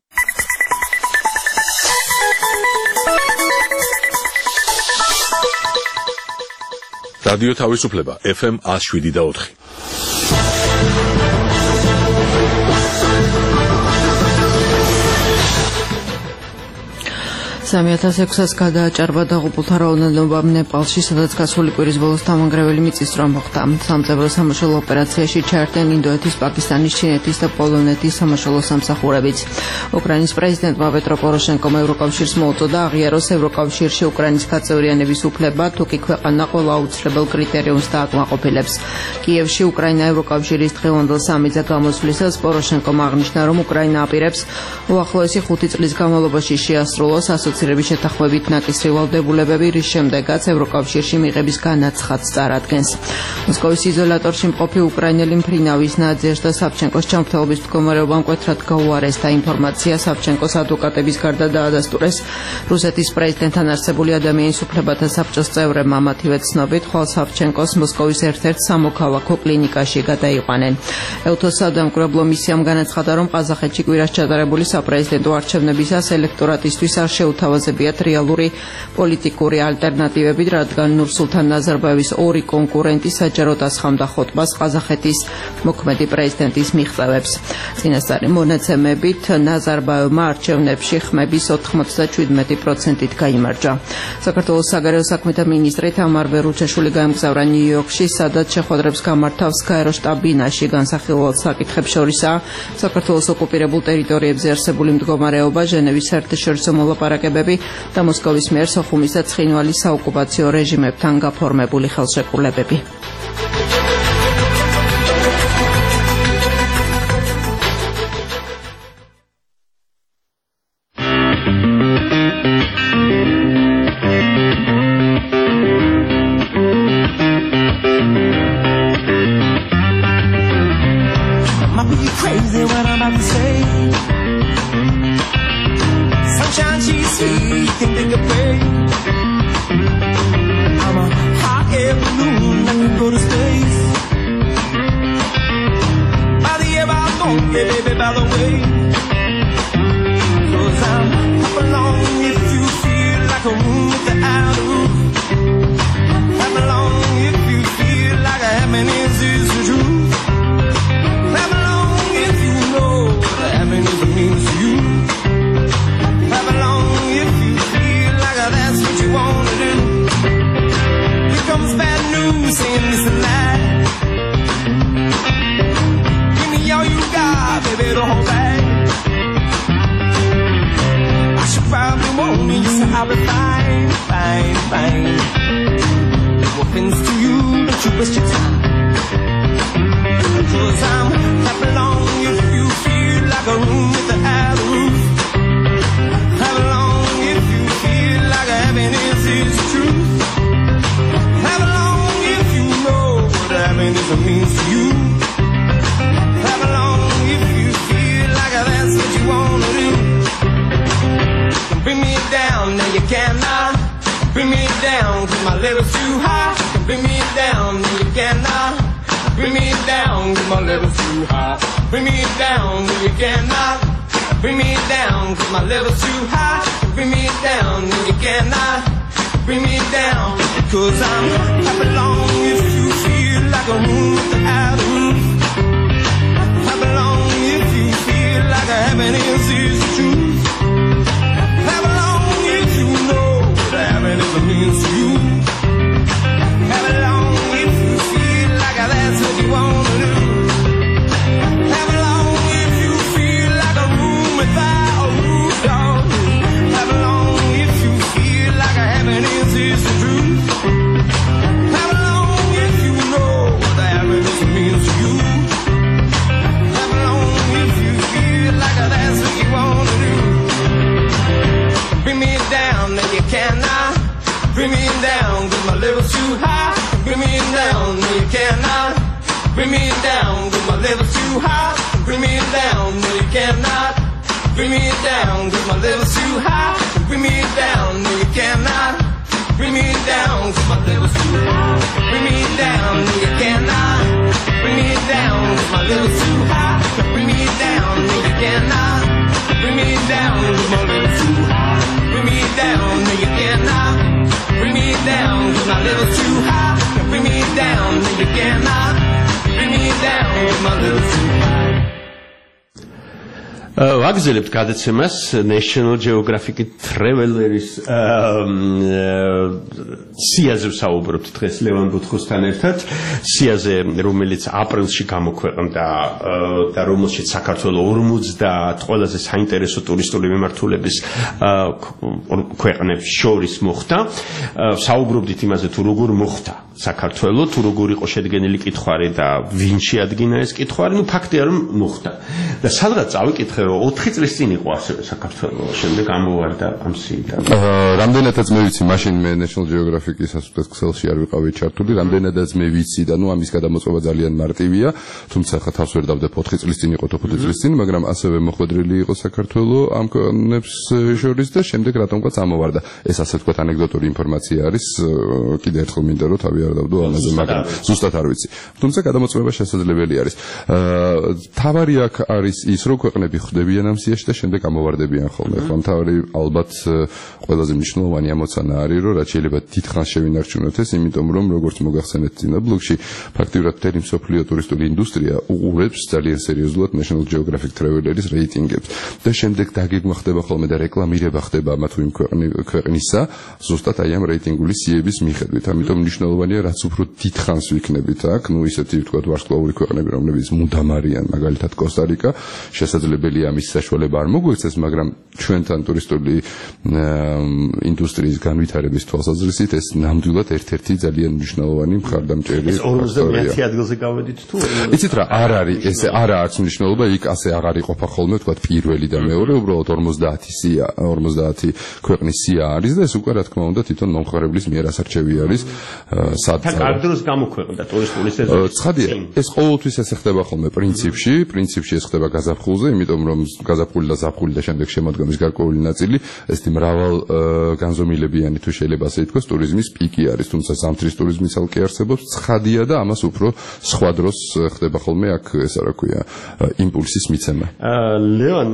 რადიო თავისუფლება ეფ ემ one oh seven და four. სამი ათას ექვსს გადააჭარბა დაღუპულთა რაოდენობა ნეპალში, სადაც გასული კვირის ბოლოს დამანგრეველი მიწისძვრა მოხდა. სამწევრო სამაშველო ოპერაციაში ჩაერთნენ ინდოეთის, პაკისტანის, ჩინეთის და პოლონეთის სამაშველო სამსახურებიც. უკრაინის პრეზიდენტმა პეტრო პოროშენკომ ევროკავშირს მოუწოდა აღიაროს ევროკავშირში უკრაინის გაწევრიანების უფლება, თუ კი ქვეყანა ყველა აუცილებელ კრიტერიუმს დააკმაყოფილებს. კიევში უკრაინა ევროკავშირის დღევანდელ სამიძე გამოსვლისას პოროშენკომ აღნიშნა, რომ უკრაინა აპირებს უახლოესი ხუთი წლის განმავლობაში შეასრულოს ასოცირების შეთანხმებით ნაკისრი ვალდებულებები, რის შემდეგაც ევროკავშირში მიღების განაცხადს წარადგენს. მოსკოვის იზოლატორში მყოფი უკრაინელი მფრინავის ნაძიაშ და სავჩენკოს ჯანმრთელობის მდგომარეობა მკვეთრად გაუარესდა. ინფორმაცია სავჩენკოს ადვოკატების გარდა დაადასტურეს რუსეთის პრეზიდენტთან არსებული ადამიანის უფლებათა საბჭოს წევრებმა, მათივე ცნობით, ხვალ სავჩენკოს მოსკოვის ერთ-ერთ სამოქალაქო კლინიკაში გადაიყვანენ. ელთოს სადამკვირვებლო მისიამ განაცხადა, რომ ყაზახეთში კვირას ჩატარებული საპრეზიდენტო არჩევნებისას ელექტორატისთვის არ შეუთავაზებიათ რეალური პოლიტიკური ალტერნატივები, რადგან ნურსულთან ნაზარბაევის ორი კონკურენტი საჯაროდ ასხამდა ხოტბას ყაზახეთის მოქმედი პრეზიდენტის მიღწევებს. წინასწარი მონაცემებით ნაზარბაევმა არჩევნებში ხმების ოთხმოცდაშვიდმეტი პროცენტით გაიმარჯვა. საქართველოს საგარეო საქმეთა მინისტრი თამარ ვერუჩაშვილი გაემგზავრა ნიუ-იორკში, სადაც შეხვედრებს გამართავს გაეროშტაბ ბინაში. განსახილველ საკითხებს შორისაა საქართველოს ოკუპირებულ ტერიტორიებზე არსებული მდგომარეობა, ჟენევის საერთაშორისო მოლაპარაკებები და მოსკოვის მიერ სოხუმის და ცხინვალის საოკუპაციო რეჟიმებთან გაფორმებული ხელშეკრულებები. True. my level's too high. Bring me down, you cannot. Bring me down, cause my level's too high. Bring me down, you cannot. Bring me down, cause my level's too high. Bring me down, you cannot. Bring me down, cause I'm clap along if you feel like a room without a roof. Clap along if you feel like a happiness is the truth. Clap along if you know what happiness means to you. Clap along if you feel like that's what you wanna do. Clap along if you feel like a room without a roof, dog. Clap along if you feel like a happiness is the truth. Clap along if you know what the happiness means to you. Clap along if you feel like that's what you wanna do. Bring me down, and you cannot. Bring me down, cause my level's too high. Bring me down, and you cannot. Bring me down, cause my level's too high. Bring me down, and you cannot. Bring me down, cause my level's too high. Bring me down, and you cannot. Bring me down, cause my level's too high. Bring me down, and you cannot. Bring me down, cause my level's too high. Bring me down, and you cannot. Bring me down, cause my level's too high. Bring me down, and you cannot. Bring me down, cause my level's too high. Bring me down, and you cannot. Bring me down, cause my level's too high. ვაგზელებთ გადაცემას National Geographic Traveler-ის სიაზე ვსაუბრობთ დღეს ლევან ბუთხოსთან ერთად. სიაზე, რომელიც აპრილში გამოქვეყნდა და რომელშიც საქართველოს ორმოცდაათ ყველაზე საინტერესო ტურისტული მიმართულების ქვეყნებს შორის მოხდა. ვსაუბრობდით იმაზე, თუ როგორ მოხდა საქართველოს, თუ როგორ იყო შედგენილი კითხვარი და ვინ შეადგინა ეს კითხვარი. ნუ ფაქტია, რომ მოხდა. და სადღაც წავიკითხე, რომ ოთხი წლის წინ იყო ასევე საქართველოს, შემდეგ ამოვარდა ამ სიიდან. რამდენადაც მე ვიცი, მაშინ მე National Geographic-ის ასოციაციის ქსელში არ ვიყავი ჩართული, რამდენადაც მე ვიცი და ნუ ამის გადამოწყობა ძალიან მარტივია, თუმცა ხა თავს ვერ დავდებ ოთხი წლის წინ იყო თუ ხუთი წლის წინ, მაგრამ ასევე მოხვედრილი იყო საქართველოს ამ ქვეყნებს შორის და შემდეგ რატომღაც ამოვარდა. ეს ასე ვთქვათ ანეკდოტური ინფორმაცია არის, კიდე ერთხელ მინდა რომ თავი არ დავდო ამაზე, მაგრამ ზუსტად არ ვიცი. თუმცა გადამოწყობა შესაძლებელი არის. თავარი აქ არის ის, რომ ქვეყნები ხვდებიან ამ სიაში და შემდეგ ამოვარდებიან ხოლმე. ხო, თავი ალბათ ყველაზე მნიშვნელოვანი ამოცანა არის, რომ რაც შეიძლება დიდხანს შევინარჩუნოთ ეს, იმიტომ რომ როგორც მოგახსენეთ წინა ბლოგში, ფაქტიურად მთელი მსოფლიო ტურისტული ინდუსტრია უყურებს ძალიან სერიოზულად National Geographic Traveler-ის რეიტინგებს და შემდეგ დაგეგმა ხდება ხოლმე და რეკლამირება ხდება ამა თუ იმ ქვეყნისა, ზუსტად აი ამ რეიტინგული სიების მიხედვით. ამიტომ მნიშვნელოვანია, რაც უფრო დიდხანს ვიქნებით აქ, ნუ ისეთი ვთქვათ ვარსკვლავური ქვეყნები, რომლებიც მუდამ არიან, მაგალითად კოსტა-რიკა, შესაძლებელია ამის საშუალება არ მოგვექცეს, მაგრამ ჩვენთან ტურისტული ინდუსტრიის განვითარების თვალსაზრისით ეს ნამდვილად ერთ-ერთი ძალიან მნიშვნელოვანი მხარდამჭერი ფაქტორია. ორმოცდამეათე ადგილზე გავედით თუ? იცით რა, არ არის, ესე არა აქვს მნიშვნელობა, იქ ასე აღარ იყოფა ხოლმე, ვთქვათ, პირველი და მეორე, უბრალოდ ორმოცდაათი სია, ორმოცდაათი ქვეყნის სია არის და ეს უკვე რა თქმა უნდა თვითონ მომხმარებლის მიერ ასარჩევი არის, სად კარგ დროს გამოქვეყნდა ტურისტული სეზონი. ცხადია, ეს ყოველთვის ესე ხდება ხოლმე პრინციპში, პრინციპში ეს ხდება გაზაფხულზე, იმიტომ რომ გაზაფხული და ზაფხული და შემდეგ შემოდგომის გარკვეული ნაწილი, ეს მრავალ განზომილებიანი თუ შეიძლება ასე ითქვას, ტურიზმის პიკი არის, თუმცა ზამთრის ტურიზმიც ალკე არსებობს, ცხადია და ამას უფრო სხვა დროს ხდება ხოლმე აქ ესა რა ქვია, იმპულსის მიცემა. ლევან,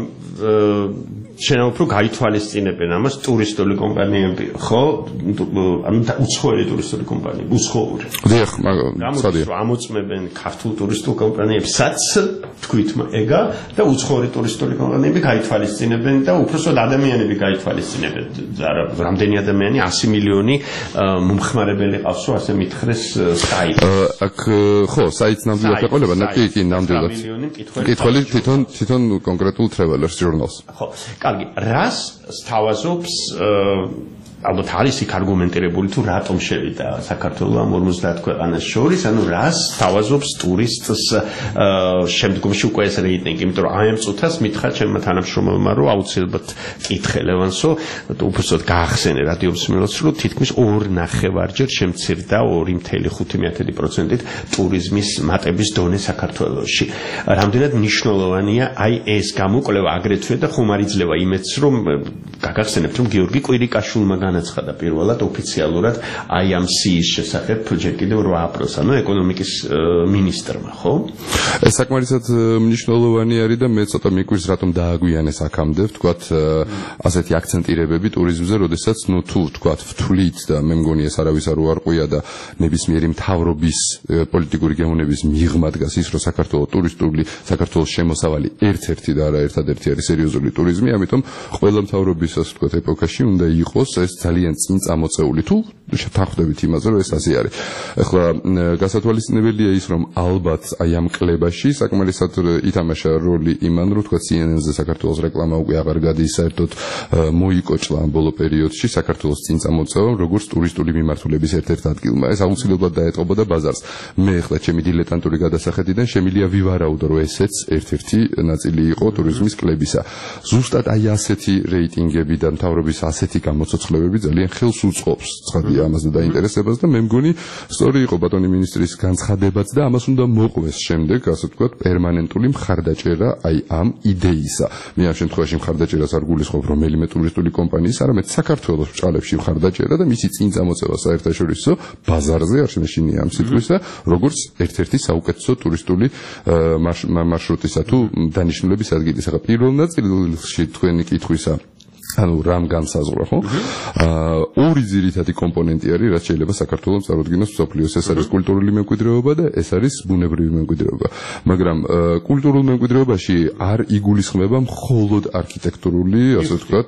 შენ უფრო გაითვალისწინებენ ამას ტურისტული კომპანიები, ხო? ანუ უცხოელი ტურისტული კომპანიები, უცხოური. დიახ, სადია. ამოწმებენ ქართულ ტურისტულ კომპანიებსაც, თქვით ეგა და უცხოური ტურისტული კომპანიები გაითვალისწინებენ და უпроსოდ ადამიანები გაითვალისწინებენ. რამდენი ადამიანი ასი მილიონი მომხმარებელი ყავსო, ასე მითხრეს საიტი. აქ ხო, საიტს ნამდვილად ეყოლება, კი, კი, ნამდვილად. მკითხველი თვითონ თვითონ კონკრეტულ travelers journals. ხო, კარგი. რას სთავაზობს ალბათ არის იქ არგუმენტირებული თუ რატომ შევიდა საქართველოს ამ ორმოცდაათ ქვეყანას შორის, ანუ რას თავაზობს ტურისტს შემდგომში უკვე ეს რეიტინგი, იმიტომ რომ აი ამ წუთას მითხრა ჩემმა თანამშრომელმა, რომ აუცილებლად კითხე ლევანსო, უბრალოდ გაახსენე რადიომსმენელს, რომ თითქმის ორ ნახევარჯერ შემცირდა ორი კoma ხუთი პროცენტით ტურიზმის მატების დონე საქართველოში. რამდენად მნიშვნელოვანია აი ეს გამოკვლევა აგრეთვე და ხომ არ იძლევა იმედს, რომ გაგახსენებთ, რომ გიორგი კვირიკაშვილმა განაცხადა პირველად ოფიციალურად აი ამ სიის შესახებ ჯერ კიდევ რვა აპრილს, ანუ ეკონომიკის მინისტრმა, ხო? ეს საკმარისად მნიშვნელოვანი არის და მე ცოტა მიკვირს რატომ დააგვიანეს აქამდე, ვთქვათ, ასეთი აქცენტირებები ტურიზმზე, როდესაც ნუ თუ ვთქვათ, ვთვლით და მე მგონი ეს არავის არ უარყვია და ნებისმიერი მთავრობის პოლიტიკური გემოვნების მიღმა დგას ის, რომ საქართველოს ტურისტული, საქართველოს შემოსავალი ერთ-ერთი და არა ერთადერთი არის სერიოზული ტურიზმი, ამიტომ ყველა მთავრობის ასე ვთქვათ ეპოქაში უნდა იყოს ეს ძალიან წინ წამოწეული თუ შეთანხმდებით იმაზე, რომ ეს ასე არის. ეხლა გასათვალისწინებელია ის, რომ ალბათ აი ამ კლებაში საკმარისად ითამაშა როლი იმან, რომ თქვა C N N-ზე საქართველოს რეკლამა უკვე აღარ გადის, საერთოდ მოიკოჭლა ამ ბოლო პერიოდში საქართველოს წინ წამოწევამ, როგორც ტურისტული მიმართულების ერთ-ერთ ადგილმა. ეს აუცილებლად დაეტყობოდა ბაზარს. მე ახლა ჩემი დილეტანტური გადასახედიდან შემიძლია ვივარაუდო, რომ ესეც ერთ-ერთი ნაწილი იყო ტურიზმის კლებისა. ზუსტად აი ასეთი რეიტინგები და მთავრობის ასეთი გამოცოცხლებები ძალიან ხელს უწყობს ცხადია ამაზე დაინტერესებას და მე მგონი სწორი იყო ბატონი მინისტრის განცხადებაც და ამას უნდა მოყვეს შემდეგ, ასე ვთქვათ, პერმანენტული მხარდაჭერა აი ამ იდეისა. მე ამ შემთხვევაში მხარდაჭერას არ გულისხმობ რომელიმე ტურისტული კომპანიის, არამედ საქართველოს ბრჭყალებში მხარდაჭერა და მისი წინ წამოწევა საერთაშორისო ბაზარზე არ შენიშნია ამ სიტყვისა, როგორც ერთ-ერთი საუკეთესო ტურისტული მარშრუტისა თუ დანიშნულების ადგილის. ახლა პირველ ნაწილში თქვენი კითხვისა ანუ რამ განსაზღვრა, ხო? აა ორი ძირითადი კომპონენტი არის, რაც შეიძლება საქართველოს წარუდგინოს მსოფლიოს. ეს არის კულტურული მემკვიდრეობა და ეს არის ბუნებრივი მემკვიდრეობა. მაგრამ კულტურულ მემკვიდრეობაში არ იგულისხმება მხოლოდ არქიტექტურული, ასე ვთქვათ,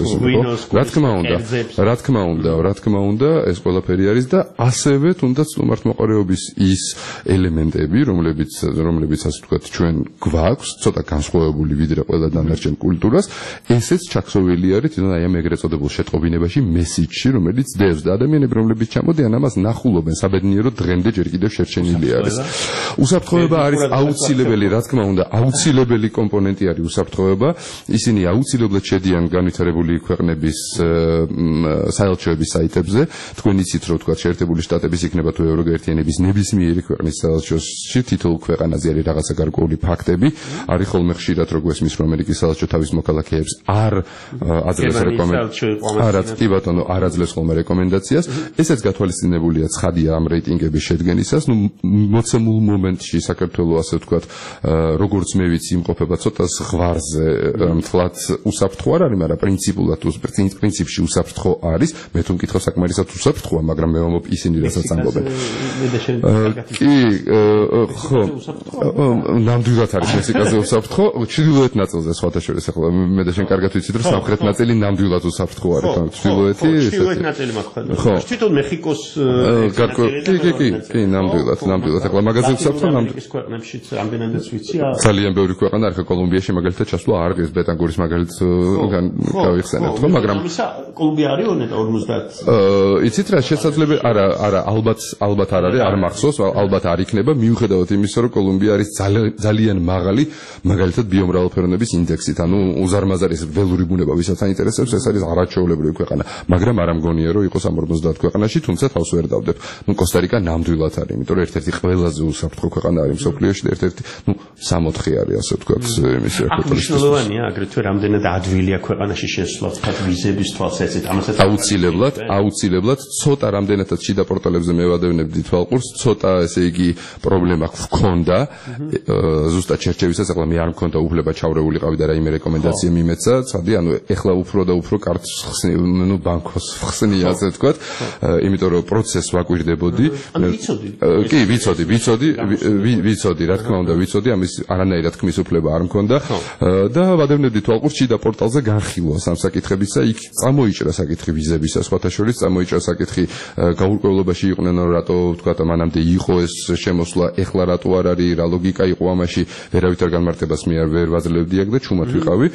რა თქმა უნდა, რა თქმა უნდა, რა თქმა უნდა, ეს ყველაფერი არის და ასევე თუნდაც სტუმართმოყვარეობის ის ელემენტები, რომლებიც რომლებიც ასე ვთქვათ, ჩვენ გვაქვს, ცოტა განსხვავებული ვიდრე ყველა დანარჩენ კულტურას, ესეც ჩაქსოვილი არის თვითონ აი ამ ეგრეთ წოდებულ შეტყობინებაში მესიჯში, რომელიც დევს და ადამიანები, რომლებიც ჩამოდიან, ამას ნახულობენ საბედნიერო დღემდე ჯერ კიდევ შერჩენილი არის. უსაფრთხოება არის აუცილებელი, რა თქმა უნდა, აუცილებელი კომპონენტი არის უსაფრთხოება. ისინი აუცილებლად შედიან განვითარებული ქვეყნების საელჩოების საიტებზე. თქვენ იცით, რომ თქვა შეერთებული შტატების იქნება თუ ევროგერთიანების ნებისმიერი ქვეყნის საელჩოში თითოეულ ქვეყანაზე არის რაღაცა გარკვეული ფაქტები. არის ხოლმე ხშირად რო გვესმის, რომ ამერიკის საელჩო თავის მოქალაქეებს არ აძლევს რეკომენდაციას. არა, კი ბატონო, არ აძლევს ხოლმე რეკომენდაციას. ესეც გათვალისწინებულია ცხადია ამ რეიტინგების შედგენისას. ნუ მოცემულ მომენტში საქართველოს ასე ვთქვათ, როგორც მე ვიცი, იმყოფება ცოტა ზღვარზე, მთლად უსაფრთხო არ არის, მაგრამ პრინციპულად პრინციპში უსაფრთხო არის. მე თუ მკითხავ საკმარისად უსაფრთხოა, მაგრამ მე ვამბობ ისინი რასაც ამბობენ. კი, ხო, ნამდვილად არის მესიკაზე უსაფრთხო, ჩრდილოეთ ნაწილზე სხვათა შორის. ახლა მე და შენ კარგად ვიცით, რომ სამხრეთ ნაწილი ნამდვილად უსაფრთხო არის, ხო, ჩრდილოეთი, ჩრდილოეთ ნაწილი მაქვს ხო. თვითონ მეხიკოს კი, კი, კი, კი, ნამდვილად, ნამდვილად. ახლა მაგაზე უსაფრთხო ამერიკის ქვეყნებშიც რამდენადაც ვიცი. ძალიან ბევრი ქვეყანა არის, კოლუმბიაში მაგალითად ჩასვლა არ ღირს, ბეტანგურის მაგალითად გავიხსენებთ, ხო, მაგრამ კოლუმბია არის ნეტა ორმოცდაათ. იცით რა შესაძლებელი არა, არა, ალბათ, ალბათ არ არის, არ მახსოვს, ალბათ არ იქნება, მიუხედავად იმისა, რომ კოლუმბია არის ძალიან მაღალი, მაგალითად ბიომრავალფეროვნების ინდექსით, ანუ უზარმაზარი ველური ბუნება ვისაც აინტერესებს, ეს არის არაჩვეულებრივი ქვეყანა, მაგრამ არ ამგონია, რომ იყოს ამ ორმოცდაათ ქვეყანაში, თუმცა თავს ვერ დავდებ. ნუ კოსტა-რიკა ნამდვილად არის, იმიტომ რომ ერთ-ერთი ყველაზე უსაფრთხო ქვეყანა არის მსოფლიოში და ერთ-ერთი, ნუ სამოთხე არის, ასე ვთქვათ, იმის რეკორდში. მნიშვნელოვანია აგრეთვე რამდენად ადვილია ქვეყანაში შესვლა, თქვათ, ვიზების თვალსაზრისით. ამასაც აუცილებლად, აუცილებლად, ცოტა რამდენადაც შიდა პორტალებზე მევადევნებდი თვალყურს, ცოტა ესე იგი პრობლემა გვქონდა. ზუსტად შერჩევისას ახლა მე არ მქონდა უფლება ჩავრეულიყავი და რაიმე რეკომენდაცია მიმეცა, ცხადი, ანუ ეხლა უფრო და უფრო კარტს ხსნი, ნუ ბანკოს ხსნი, ასე ვთქვათ, იმიტომ რომ პროცესს ვაკვირდებოდი. ანუ ვიცოდი. კი, ვიცოდი, ვიცოდი, ვიცოდი, რა თქმა უნდა, ვიცოდი, ამის არანაირად თქმის უფლება არ მქონდა და ვადევნებდი თვალყურს შიდა პორტალზე განხილვას ამ საკითხებისა, იქ წამოიჭრა საკითხი ვიზებისა, სხვათა შორის წამოიჭრა საკითხი გაურკვევლობაში იყვნენ, რატო ვთქვათ, მანამდე იყო ეს შემოსვლა, ეხლა რატო არ არის, რა ლოგიკა იყო ამაში, ვერავითარ განმარტებას მე არ ვერ ვაძლევდი აქ და ჩუმად ვიყავი.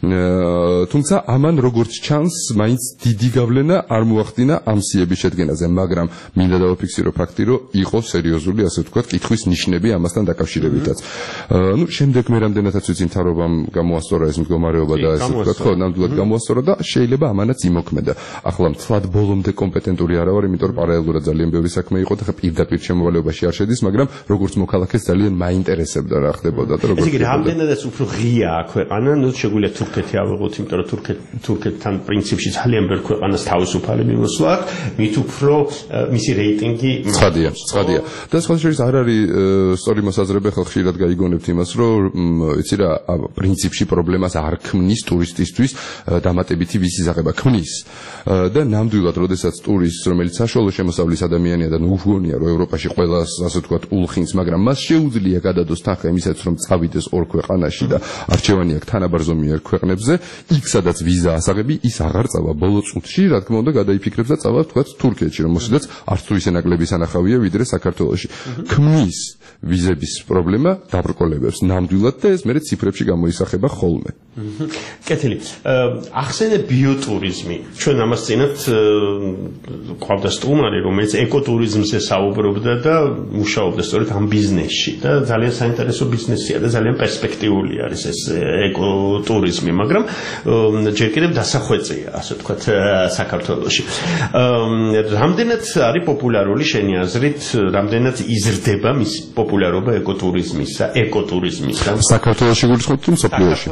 თუმცა ამან როგორც ჩანს, მაინც დიდი გავლენა არ მოახდინა ამ სიების შედგენაზე, მაგრამ მინდა დავაფიქსირო ფაქტი, რომ იყო სერიოზული, ასე ვთქვათ, კითხვის ნიშნები ამასთან დაკავშირებითაც. ნუ შემდეგ მე რამდენადაც ვიცი, მთავრობამ გამოასწორა ეს მდგომარეობა და ასე ვთქვათ, ხო, ნამდვილად გამოასწორა და შეიძლება ამანაც იმოქმედა. ახლა მთლად ბოლომდე კომპეტენტური არა ვარ, იმიტომ რომ პარალელურად ძალიან ბევრი საქმე იყო და ხა პირდაპირ შემოვალეობაში არ შედის, მაგრამ როგორც მოქალაქეს ძალიან მაინტერესებდა რა ხდებოდა და როგორც. ესე იგი, რამდენადაც უფრო ღიაა ქვეყანა, ნუ შეგვიძლია თურქეთი ავიღოთ, იმიტომ რომ თურქეთი თურქეთთან პრინციპში ძალიან ბევრ ქვეყანას თავისუფალი მიმოსვლა აქვს, მით უფრო მისი რეიტინგი ცხადია, ცხადია. და სხვა შორის არ არის სწორი მოსაზრება, ხო ხშირად გაიგონებთ იმას, რომ იცი რა, პრინციპში პრობლემას არ ქმნის ტურისტისთვის დამატებითი ვიზის აღება, ქმნის. და ნამდვილად, როდესაც ტურისტს, რომელიც საშუალო შემოსავლის ადამიანია და უგონია, რომ ევროპაში ყველას, ასე ვთქვათ, ულხინს, მაგრამ მას შეუძლია გადადოს თანხა იმისაც, რომ წავიდეს ორ ქვეყანაში და არჩევანი აქვს თანაბარ ზომიერ ქვეყნებზე, იქ სადაც ვიზა ასაღები, ის აღარ წავა ბოლო წუთში, რა თქმა უნდა, გადაიფიქრებს და წავა, ვთქვათ, თურქეთში, რომელშიც არც თუ ისე ნაკლები სანახავია, ვიდრე საქართველოში. ქმნის ვიზების პრობლემა დაბრკოლებებს ნამდვილად და ეს მე ციფრებში გამოისახება ხოლმე. კეთილი. ახსენე ბიოტურიზმი. ჩვენ ამას წინათ ყავდა სტუმარი, რომელიც ეკოტურიზმზე საუბრობდა და მუშაობდა სწორედ ამ ბიზნესში და ძალიან საინტერესო ბიზნესია და ძალიან პერსპექტიული არის ეს ეკოტურიზმი, მაგრამ ჯერ კიდევ დასახვეწია, ასე ვთქვათ, საქართველოში. რამდენად არის პოპულარული შენი აზრით, რამდენად იზრდება მისი პოპულარობა ეკოტურიზმისა, ეკოტურიზმისა? საქართველოში გულისხმობთ თუ მსოფლიოში?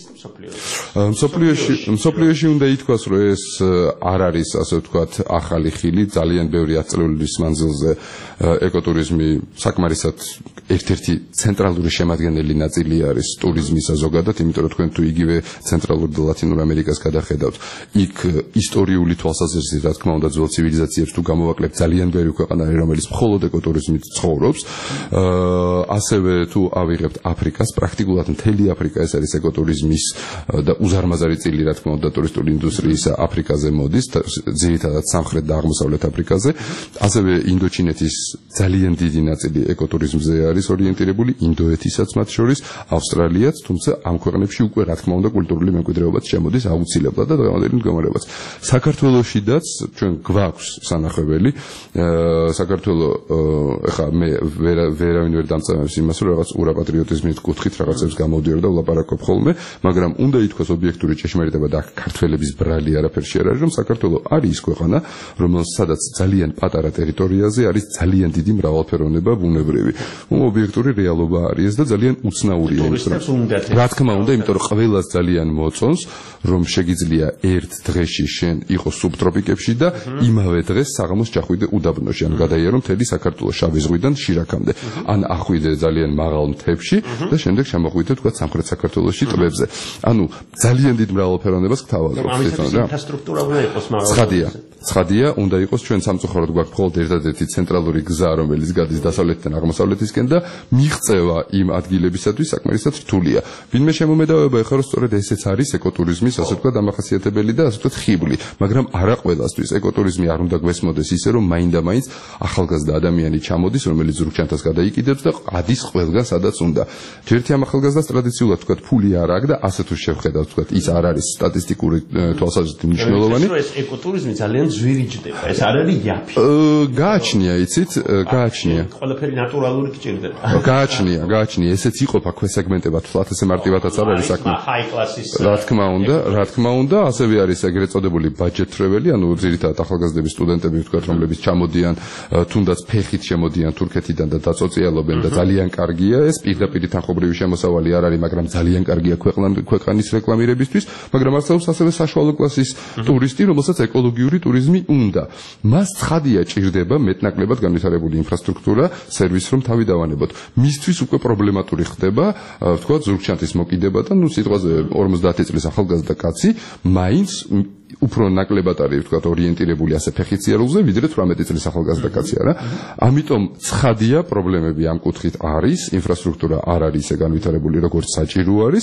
მსოფლიოში, მსოფლიოში უნდა ითქვას, რომ ეს არ არის, ასე ვთქვათ, ახალი ხილი, ძალიან ბევრი ათწლეულის მანძილზე ეკოტურიზმი საკმარისად ერთ-ერთი ცენტრალური შემადგენელი ნაწილი არის ტურიზმისა ზოგადად, იმიტომ რომ თქვენ თუ იგივე ცენტრალურ და ლათინურ ამერიკას გადახედავთ, იქ ისტორიული თვალსაზრისით, რა თქმა უნდა, ძველ ცივილიზაციებს თუ გამოვაკლებთ, ძალიან ბევრი ქვეყანა არის, რომელიც მხოლოდ ეკოტურიზმით ცხოვრობს. ასევე თუ ავიღებთ აფრიკას, პრაქტიკულად მთელი აფრიკა ეს არის ეკოტურიზმის და უზარმაზარი წილი, რა თქმა უნდა, ტურისტული ინდუსტრიის აფრიკაზე მოდის, ძირითადად სამხრეთ და აღმოსავლეთ აფრიკაზე. ასევე ინდოჩინეთის ძალიან დიდი ნაწილი ეკოტურიზმზე არის ორიენტირებული, ინდოეთისაც მათ შორის, ავსტრალიაც, თუმცა ამ ქვეყნებში უკვე, რა თქმა უნდა, კულტურული მემკვიდრეობაც შემოდის აუცილებლად და დღევანდელი მდგომარეობაც. საქართველოშიდაც ჩვენ გვაქვს სანახეველი. საქართველო ეხა მე ვერავინ ვერ დამწამებს იმას, რომ რაღაც ურაპატრიოტიზმით კუთხით რაღაცებს გამოდიარ და ვლაპარაკობ ხოლმე, მაგრამ უნდა ითქვას ობიექტური ჭეშმარიტება და ქართველების ბრალი არაფერში არ არის, რომ საქართველო არის ის ქვეყანა, რომელსაც სადაც ძალიან პატარა ტერიტორიაზე არის ძალიან დიდი მრავალფეროვნება ბუნებრივი. ობიექტური რეალობა არის ეს და ძალიან უცნაურია. რა თქმა უნდა, იმიტომ რომ ყველას ძალიან მოწონს, რომ შეგიძლია ერთ დღეში შენ იყო სუბტროპიკებში და იმავე დღეს საღამოს ჩახვიდე უდაბნოში, ან გადაიარო მთელი საქართველოს შავი ზღვიდან შირაქამდე, ან ახვიდე ძალიან მაღალ მთებში და შემდეგ შემოხვიდე თქვა სამხრეთ საქართველოში ტბებზე. ანუ ძალიან დიდ მრავალფეროვნებას გთავაზობთ თვითონ რა. ინფრასტრუქტურა უნდა იყოს მაღალი. ცხადია, ცხადია, უნდა იყოს ჩვენ სამწუხაროდ გვაქვს მხოლოდ ერთადერთი ცენტრალური გზა, რომელიც გადის დასავლეთიდან აღმოსავლეთისკენ და მიღწევა იმ ადგილებისათვის საკმარისად რთულია. ვინმე შემომედავება ეხლა რომ სწორედ ესეც არის ეკოტურიზმის, ასე ვთქვათ, დამახასიათებელი და ასე ვთქვათ, ხიბლი, მაგრამ არა ყველასთვის. ეკოტურიზმი არ უნდა გვესმოდეს ისე, რომ მაინდა-მაინც ახალგაზრდა ადამიანი ჩამოდის, რომელიც ზურგჩანთას გადაიკიდებს და ადის ყველგან, სადაც უნდა. ერთი ამ ახალგაზრდას ტრადიციულად ვთქვათ, ფული არ აქვს და ასე თუ შევხედავთ, ვთქვათ, ის არ არის სტატისტიკური თვალსაზრისით მნიშვნელოვანი. ეს ეკოტურიზმი ძალიან ძვირიჯდება. ეს არ არის იაფი. გააჩნია, იცით, გააჩნია. ყველაფერი ნატურალური გჭირდება. გააჩნია, გააჩნია. ესეც იყოფა ქვესეგმენტებად, თვალთ ესე მარტივადაც არ არის საქმე. რა თქმა უნდა, რა თქმა უნდა, ასევე არის ეგრეთ წოდებული ბაჯეტრეველი, ანუ ძირითადად ახალგაზრდები, სტუდენტები, ვთქვათ, რომლებიც ჩამოდიან, თუნდაც ფეხით შემოდიან თურქეთიდან და დაწოწიალობენ და ძალიან კარგია ეს, პირდაპირ თანხმობრივი შემოსავალი არ არის, მაგრამ ძალიან კარგია ქვეყანის რეკლამირებისთვის, მაგრამ არსებობს ასევე საშუალო კლასის ტურისტი, რომელსაც ეკოლოგიური ტურიზმი უნდა. მას ცხადია ჭირდება მეტნაკლებად განვითარებული ინფრასტრუქტურა, სერვისი რომ თავი დავანებოთ. მისთვის უკვე პრობლემატური ხდება, ვთქვათ, ზურგჩანთის მოკიდება და ნუ სიტყვაზე ორმოცდაათი წლის ახალგაზრდა კაცი მაინც უფრო ნაკლებად არის, ვთქვათ, ორიენტირებული ასე ფეხით სიარულზე, ვიდრე თვრამეტი წლის ახალგაზრდა კაცი არა. ამიტომ ცხადია პრობლემები ამ კუთხით არის, ინფრასტრუქტურა არ არის ისე განვითარებული, როგორც საჭირო არის.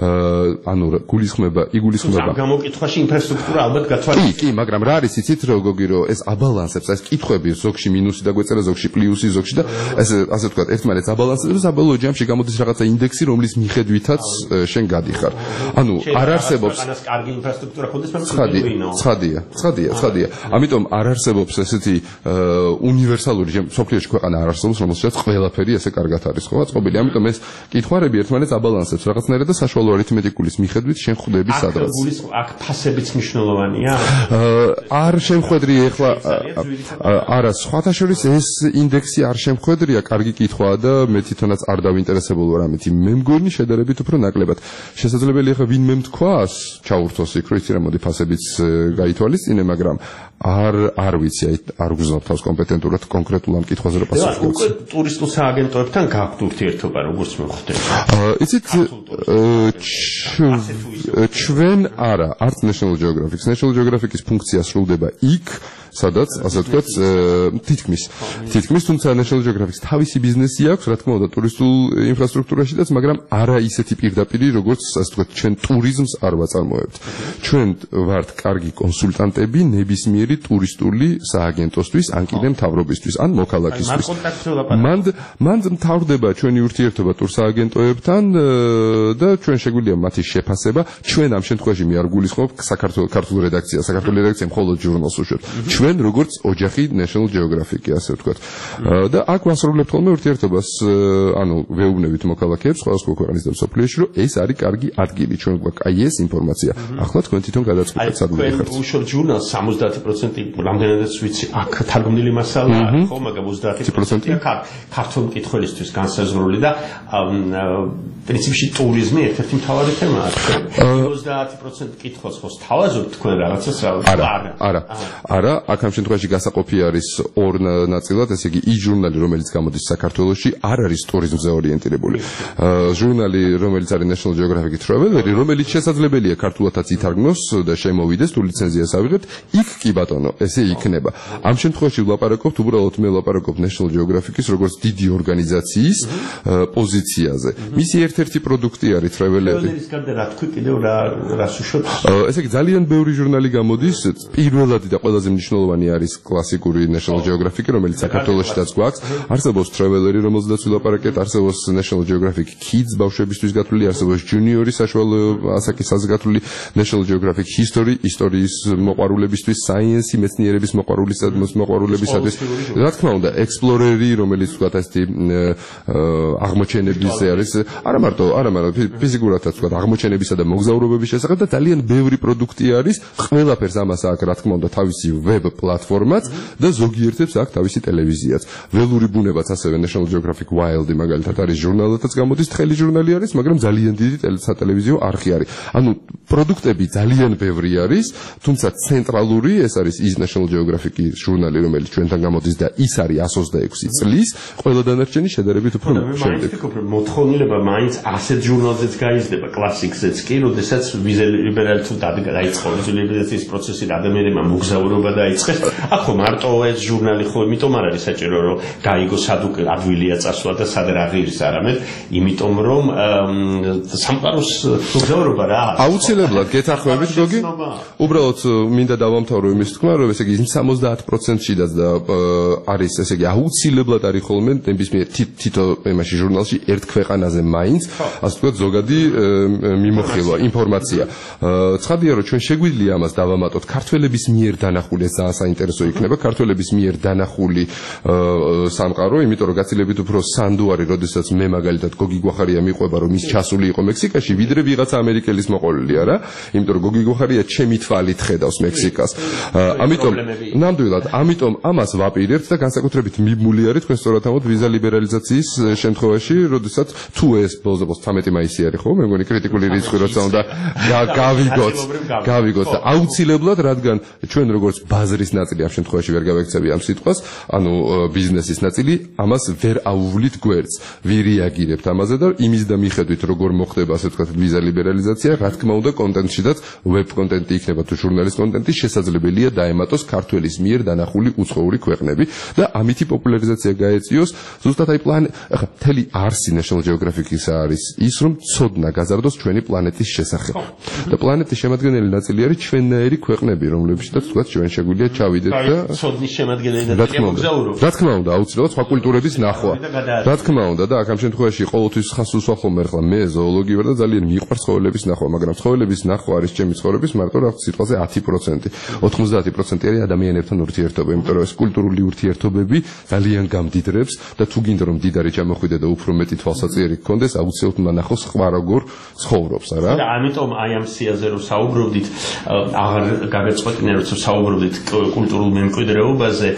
ანუ გულისხმება, იგულისხმება. ამ გამოკითხვაში ინფრასტრუქტურა ალბათ გათვალისწინებს. კი, კი, მაგრამ რა არის იცით, რომ გოგი, რომ ეს აბალანსებს, ეს კითხვები ზოგში მინუსი დაგვეწერა, ზოგში პლუსი, ზოგში და ესე ასე ვთქვათ, ერთმანეთს აბალანსებს, საბოლოო ჯამში გამოდის რაღაცა ინდექსი, რომლის მიხედვითაც შენ გადიხარ. ანუ არ არსებობს ანას კარგი ინფრასტრუქტურა ხონდეს, მაგრამ ცხადია, ცხადია, ცხადია, ცხადია. ამიტომ არ არსებობს ესეთი უნივერსალური სოფლიოში ქვეყანა არ არსებობს, რომელსაც ყველაფერი ესე კარგად არის, ხო? აწყობილი. ამიტომ ეს კითხვარები ერთმანეთს აბალანსებს რაღაცნაირად და საშუალო არითმეტიკულის მიხედვით შენ ხვდები სადღაც. აქ ფასებიც მნიშვნელოვანია. არ შემხვედრი ეხლა არა, სხვათა შორის ეს ინდექსი არ შემხვედრია, კარგი კითხვაა და მე თვითონაც არ დავინტერესებული ვარ ამით. მე მგონი შედარებით უფრო ნაკლებად. შესაძლებელია ხა ვინმე თქვას, ჩაურთოს იქ, რომ იცი რა მოდი ფასებიც გაითვალისწინე, მაგრამ არ არ ვიცი, აი არ გზნობ თავს კომპეტენტურად კონკრეტულ ამ კითხვაზე რა პასუხი გქონდეს. უკვე ტურისტულ სააგენტოებთან გაქვთ ურთიერთობა, როგორც მე ხვდები. იცით ჩვენ არა, არც National Geographic. National Geographic-ის ფუნქცია სრულდება იქ, სადაც, ასე ვთქვათ, თითქმის. თითქმის, თუმცა National Geographic-ს თავისი ბიზნესი აქვს, რა თქმა უნდა, ტურისტულ ინფრასტრუქტურაშიც, მაგრამ არა ისეთი პირდაპირი, როგორც, ასე ვთქვათ, ჩვენ ტურიზმს არ ვაწარმოებთ. ჩვენ ვართ კარგი კონსულტანტები ნებისმიერი ტურისტული სააგენტოსთვის, ან კიდე მთავრობისთვის, ან მოქალაქისთვის. მანდ მანდ მთავრდება ჩვენი ურთიერთობა ტურსააგენტოებთან და ჩვენ შეგვიძლია მათი შეფასება. ჩვენ ამ შემთხვევაში მე არ გულისხმობ საქართველოს ქართულ რედაქციას, საქართველოს რედაქცია მხოლოდ ჟურნალს უშვებს. ჩვენ როგორც ოჯახი National Geographic-ი, ასე ვთქვათ. და აქ ვასრულებთ ხოლმე ურთიერთობას, ანუ ვეუბნებით მოქალაქეებს სხვადასხვა ქვეყნის და მსოფლიოში, რომ ეს არის კარგი ადგილი, ჩვენ გვაქვს აი ეს ინფორმაცია. ახლა თქვენ თვითონ გადაწყვეტეთ სადმე ხართ. აი, უშუალოდ ჟურნალს სამოცდაათი პროცენტი რამდენადაც ვიცი, აქ თარგმნილი მასალა არის, ხო, მაგრამ ოცდაათი პროცენტი ქართულ მკითხველისთვის განსაზღვრული და პრინციპში ტურიზმი ერთ-ერთი მთავარი თემაა. ოცდაათი პროცენტი კითხვას ხო სთავაზობთ თქვენ რაღაცას რა? არა, არა. არა, აქ ამ შემთხვევაში გასაყოფი არის ორ ნაწილად, ესე იგი, ის ჟურნალი, რომელიც გამოდის საქართველოში, არ არის ტურიზმზე ორიენტირებული. ჟურნალი, რომელიც არის National Geographic Traveler-ი, რომელიც შესაძლებელია ქართულადაც ითარგმნოს და შემოვიდეს, თუ ლიცენზიას ავიღეთ, იქ კი ბატონო, ესე იქნება. ამ შემთხვევაში ვლაპარაკობთ, უბრალოდ მე ვლაპარაკობ National Geographic-ის როგორც დიდი ორგანიზაციის პოზიციაზე. მისი ერთ-ერთი პროდუქტი არის Traveler-ი. Traveler-ის გარდა რა თქვი კიდევ რა რას უშვებს? ესე იგი, ძალიან ბევრი ჟურნალი გამოდის, პირველადი და ყველაზე მნიშვნელოვანი არის კლასიკური National Geographic, რომელიც საქართველოშიც გვაქვს. არსებობს Traveler-ი, რომელზედაც ვილაპარაკეთ, არსებობს National Geographic Kids ბავშვებისთვის გათვლილი, არსებობს Junior-ი საშუალო ასაკის გათვლილი, National Geographic History, ისტორიის მოყვარულებისთვის, Science-ი, მეცნიერების მოყვარულებისათვის. რა თქმა უნდა, Explorer-ი, რომელიც ვთქვათ, ასეთი აღმოჩენების არის, არა მარტო, არა მარტო ფიზიკურადაც ვთქვათ, აღმოჩენებისა და მოგზაურობების შესახებ და ძალიან ბევრი პროდუქტი არის, ყველაფერს ამას აქვს, რა თქმა უნდა, თავისი ვებ პლატფორმაც და ზოგიერთებს აქვს თავისი ტელევიზიაც. ველური ბუნებაც ასევე National Geographic Wild-ი მაგალითად არის ჟურნალათაც გამოდის, თხელი ჟურნალი არის, მაგრამ ძალიან დიდი სატელევიზიო არხი არის. ანუ პროდუქტები ძალიან ბევრი არის, თუმცა ცენტრალური ეს არის ის National Geographic-ი ჟურნალი, რომელიც ჩვენთან გამოდის და ის არის εκατს ოცდაექვსი წლის, ყველა დანარჩენი შედარებით უფრო შემდეგ. მოთხოვნილება მაინც ასეთ ჟურნალზეც გაიზრდება, კლასიკზეც კი, როდესაც ვიზელი ლიბერალი თუ დაიწყო ვიზალიზაციის პროცესი და ადამიანებმა მოგზაურობა დაიწყეს. აქ ხო მარტო ეს ჟურნალი ხო იმიტომ არ არის საჭირო, რომ გაიგო სად უკვე ადვილია წასვლა და სად რა ღირს არამედ, იმიტომ რომ სამყაროს მოგზაურობა რა არის. აუცილებლად გეთანხმებით გოგი? უბრალოდ მინდა დავამთავრო იმის თქმა, რომ ესე იგი სამოცდაათ პროცენტშიდაც და არის ესე იგი აუცილებლად არის ხოლმე ნებისმიერ თითო იმაში ჟურნალში ერთ ქვეყანაზე მაინც, ასე ვთქვათ, ზოგადი მიმოხილვა, ინფორმაცია. ცხადია, რომ ჩვენ შეგვიძლია ამას დავამატოთ ქართველების მიერ დანახული, ეს ძალიან საინტერესო იქნება, ქართველების მიერ დანახული სამყარო, იმიტომ რომ გაცილებით უფრო სანდუარი, როდესაც მე მაგალითად გოგი გვახარია მიყვება, რომ ის ჩასული იყო მექსიკაში, ვიდრე ვიღაცა ამერიკელის მოყოლილია რა, იმიტომ რომ გოგი გვახარია ჩემი თვალით ხედავს მექსიკას. ამიტომ ნამდვილად, ამიტომ ამას ვაპირებთ და განსაკუთრებით მიმული არის თქვენ სწორად ამოთ ვიზა ლიბერალიზაციის შემთხვევაში, როდესაც თუ ეს ბოლოს თამეტი მაისი არის ხო, მე მგონი კრიტიკული რიცხვი როცა უნდა გავიგოთ, გავიგოთ და აუცილებლად, რადგან ჩვენ როგორც ბაზრის ნაწილი ამ შემთხვევაში ვერ გავექცევი ამ სიტყვას, ანუ ბიზნესის ნაწილი, ამას ვერ აუვლით გვერდს, ვირეაგირებთ ამაზე და იმის და მიხედვით როგორ მოხდება ასე ვთქვათ ვიზა ლიბერალიზაცია, რა თქმა უნდა კონტენტშიდაც ვებ კონტენტი იქნება თუ ჟურნალის კონტენტი შესაძლებელია დაემატოს ქართველის მიერ დანახული უცხოური ქვეყნები და ამითი პოპულარიზაცია გაეწიოს ზუსტად აი პლანეტ, ახლა მთელი არსი National Geographic-ის არის ის, რომ ცოდნა გაზარდოს ჩვენი პლანეტის შესახებ. და პლანეტის შემადგენელი ნაწილი არის ჩვენნაირი ქვეყნები, რომლებშიც ვთქვათ ჩვენ შეგვიძლია მივიდეთ, ჩავიდეთ და ცოდნის შემადგენელი და მოგზაურობ. რა თქმა უნდა, აუცილებლად სხვა კულტურების ნახვა. რა თქმა უნდა და აქ ამ შემთხვევაში ყოველთვის ხას უსვა ხოლმე ახლა მე ზოოლოგი ვარ და ძალიან მიყვარს ცხოველების ნახვა, მაგრამ ცხოველების ნახვა არის ჩემი ცხოვრების მარტო რაღაც სიტყვაზე ათი პროცენტი. ოთხმოცდაათი პროცენტი არის ადამიანებთან ურთიერთობა, იმიტომ რომ ეს კულტურული ურთიერთობები ძალიან გამდიდრებს და თუ გინდა რომ დიდარი ჩამოხვიდე და უფრო მეტი თვალსაჩინო გქონდეს, აუცილებლად უნდა ნახოს სხვა როგორ ცხოვრობს, არა? და ამიტომ აი ამ სიაზე რომ საუბრობდით, აღარ გაგეწყვეტინე რომ საუბრობდით კულტურულ მემკვიდრეობაზე,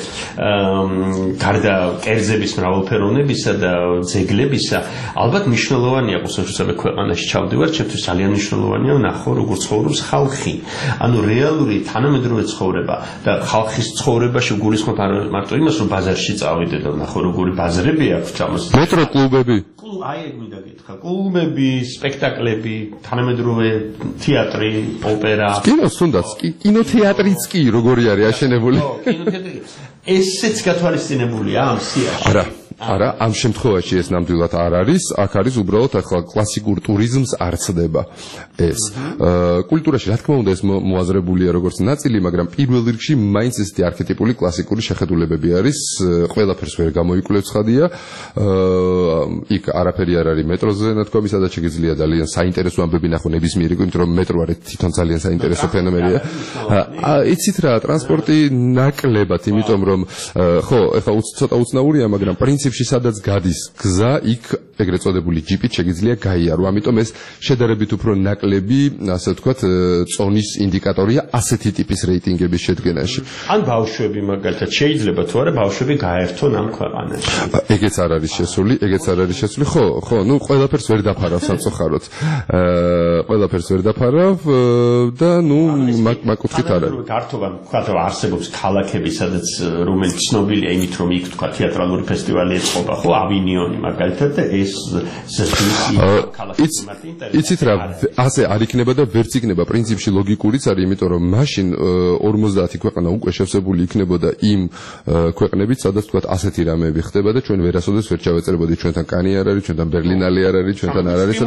გარდა კერძების მრავალფეროვნებისა და ძეგლებისა, ალბათ მნიშვნელოვანია მოსახლეობის ქვეყანაში ჩავდივარ, ჩემთვის ძალიან მნიშვნელოვანია ნახო როგორ ცხოვრობს ხალხი. ანუ რეალური თანამედროვე ცხოვრება და ხალხის ცხოვრებაში გულისხმობ მარტო იმას, რომ ბაზარში წავიდე და ნახო როგორი ბაზრები აქვს ამას. მეტრო კლუბები. აი ეგ მინდა გითხრა. კლუბები, სპექტაკლები, თანამედროვე თეატრი, ოპერა. კინოს თუნდაც, კინოთეატრიც კი როგორი არის აშენებული? ო, კინოთეატრი. ესეც გათვალისწინებულია ამ სიაში. არა. არა, ამ შემთხვევაში ეს ნამდვილად არ არის, აქ არის უბრალოდ ახლა კლასიკურ ტურიზმს არ ცდება ეს. კულტურაში რა თქმა უნდა ეს მოაზრებულია როგორც ნაწილი, მაგრამ პირველ რიგში მაინც ესეთი არქეტიპული კლასიკური შეხედულებები არის, ყველაფერს ვერ გამოიკვლევ ცხადია. იქ არაფერი არ არის მეტროზე ნათქვამი, სადაც შეგიძლია ძალიან საინტერესო ამბები ნახო ნებისმიერი, იმიტომ რომ მეტრო არის თვითონ ძალიან საინტერესო ფენომენია. იცით რა, ტრანსპორტი ნაკლებად, იმიტომ რომ ხო, ეხლა ცოტა უცნაურია, მაგრამ პრინციპი სადაც გადის გზა, იქ ეგრეთ წოდებული ჯიპით შეგიძლია გაიარო. ამიტომ ეს შედარებით უფრო ნაკლები, ასე ვთქვათ, წონის ინდიკატორია ასეთი ტიპის რეიტინგების შედგენაში. ან ბავშვები მაგალითად შეიძლება თუ არა ბავშვები გაერთონ ამ ქვეყანაში. ეგეც არ არის შესული, ეგეც არ არის შესული. ხო, ხო, ნუ ყველაფერს ვერ დაფარავ სამწუხაროდ. ყველაფერს ვერ დაფარავ და ნუ მაგ კუთხით არ არის. გართობან ვთქვათ, რომ არსებობს ქალაქები, სადაც რომელიც ცნობილია იმით, რომ იქ თქვა თეატრალური ფესტივალი ეწყობა, ხო, ავინიონი მაგალითად და ეს იცით რა, ასე არ იქნება და ვერც იქნება, პრინციპში ლოგიკურიც არის, იმიტომ რომ მაშინ ორმოცდაათი ქვეყანა უკვე შევსებული იქნებოდა იმ ქვეყნებით, სადაც თქვათ ასეთი რამეები ხდება და ჩვენ ვერასოდეს ვერ ჩავეწერებოდით, ჩვენთან კანი არ არის, ჩვენთან ბერლინალი არ არის, ჩვენთან არ არის,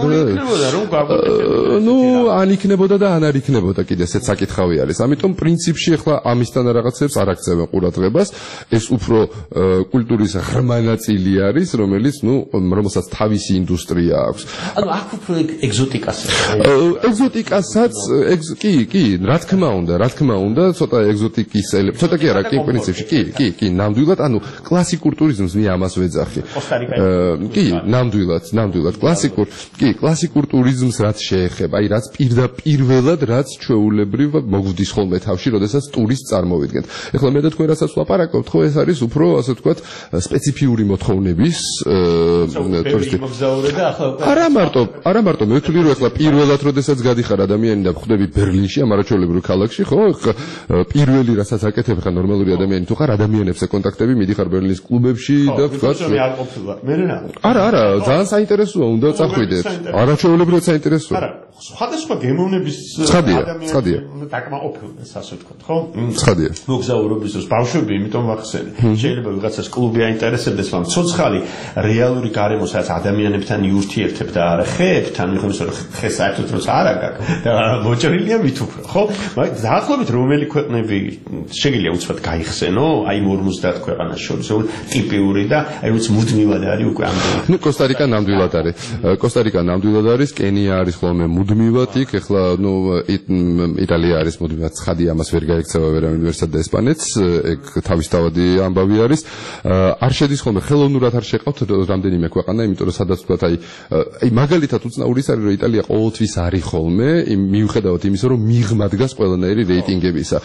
ნუ ან იქნებოდა და ან არ იქნებოდა, კიდე ესეც საკითხავი არის. ამიტომ პრინციპში ახლა ამისთან რაღაცებს არ აქცევენ ყურადღებას, ეს უფრო კულტურის ღრმა ნაწილი არის, რომელიც, ნუ, რომელსაც თავისი ინდუსტრია აქვს. ანუ აქ უფრო ეგზოტიკას. ეგზოტიკასაც, კი, კი, რა თქმა უნდა, რა თქმა უნდა, ცოტა ეგზოტიკის, ცოტა კი არა, კი, პრინციპში, კი, კი, კი, ნამდვილად, ანუ კლასიკურ ტურიზმს მე ამას ვეძახი. კი, ნამდვილად, ნამდვილად, კლასიკურ, კი, კლასიკურ ტურიზმს რაც შეეხება, აი რაც პირდაპირველად, რაც ჩვეულებრივ მოგვდის ხოლმე თავში, როდესაც ტურისტს წარმოვიდგენთ. ეხლა მე და თქვენ რასაც ვლაპარაკობთ, ხო, ეს არის უფრო, ასე ვთქვათ, სპეციფიური მოთხოვნების ტურისტი. არა მარტო, არა მარტო, მე ვთვლი რომ ახლა პირველად როდესაც გადიხარ ადამიანი და ხვდები ბერლინში, ამ არაჩვეულებრივ ქალაქში, ხო, პირველი რასაც აკეთებ ხა ნორმალური ადამიანი თუ ხარ, ადამიანებს ეკონტაქტები, მიდიხარ ბერლინის კლუბებში და ვთქვათ, არა, არა, ძალიან საინტერესოა, უნდა წახვიდეთ. არაჩვეულებრივ საინტერესოა. არა, სხვადასხვა გემოვნების ადამიანები უნდა დაკმაყოფილდეს, ასე ვთქვათ, ხო? ცხადია. მოგზაურობის დროს ბავშვები, იმიტომ ვახსენე. შეიძლება ვიღაცას კლუბი აინტერესებდეს, მაგრამ ცოცხალი რეალური გარემო, სადაც ადამიანებთან იურთიერთებ და არა ხეებთან, მიხოს რომ ხე საერთოდ როცა არ აქვს და მოჭრილია მით უფრო, ხო? მაგრამ დაახლოებით რომელი ქვეყნები შეგიძლია უცბად გაიხსენო, აი ორმოცდაათ ქვეყანას შორის, ტიპიური და აი როცა მუდმივად არის უკვე ამდენი. ნუ კოსტა-რიკა ნამდვილად არის. კოსტა-რიკა ნამდვილად არის, კენია არის ხოლმე მუდმივად იქ, ეხლა ნუ იტალია არის მუდმივად, ცხადია, ამას ვერ გაიქცევა ვერავინ ვერსად და ესპანეთს, ეგ თავისთავადი ამბავი არის. არ შედის ხოლმე ხელოვნურად არ შეყავთ რამდენიმე ქვეყანა, იმიტომ რომ სადაც თქვათ აი აი მაგალითად უცნაური ის არის რომ იტალია ყოველთვის არის ხოლმე, მიუხედავად იმისა რომ მიღმა დგას ყველანაირი რეიტინგებისა.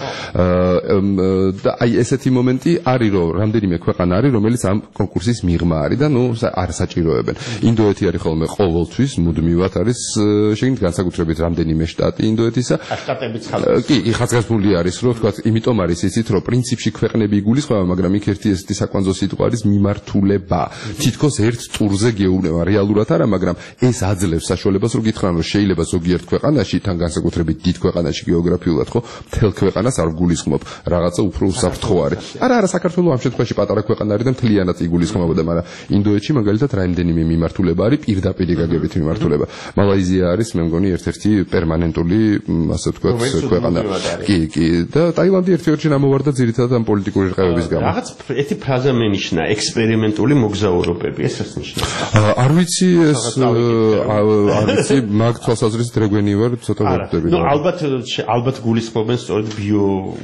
და აი ესეთი მომენტი არის რომ რამდენიმე ქვეყანა არის რომელიც ამ კონკურსის მიღმა არის და ნუ არ საჭიროებენ. ინდოეთი არის ხოლმე ყოველთვის მუდმივად არის, შეგიძლიათ განსაკუთრებით რამდენიმე შტატი ინდოეთისა. შტატებიც კი, ხაზგასმული არის რომ თქვათ, იმიტომ არის იცით რომ პრინციპში ქვეყნები იგულისხმება, მაგრამ იქ ერთი ესეთი საკვანძო სიტყვა არის მიმართ მიმართულება. თითქოს ერთ ტურზე გეუბნება, რეალურად არა, მაგრამ ეს აძლევს საშუალებას, რომ გითხრან, რომ შეიძლება ზოგიერთ ქვეყანაში, თან განსაკუთრებით დიდ ქვეყანაში გეოგრაფიულად ხო, მთელ ქვეყანას არ გულისხმობ, რაღაცა უფრო უსაფრთხოარი. არა, არა, საქართველოს ამ შემთხვევაში პატარა ქვეყანა არის და მთლიანად იგულისხმობოდა, მაგრამ ინდოეთში მაგალითად რაიმდენიმე მიმართულება არის პირდაპირ გაგებით მიმართულება. მალაიზია არის, მე მგონი, ერთ-ერთი პერმანენტული, ასე ვთქვათ, ქვეყანა. კი, კი, და ტაილანდი ერთ-ერთი ამოვარდა ძირითადად ამ პოლიტიკური რყევების გამო. რაღაც ერთი ფრაზა მენიშნა, ექსპერიმენტული მოგზაურობები, ეს რას ნიშნავს? არ ვიცი ეს არ ვიცი, მაგ თვალსაზრისით რეგვენი ვარ, ცოტა ვერდები. ნუ ალბათ ალბათ გულისხმობენ სწორედ ბიო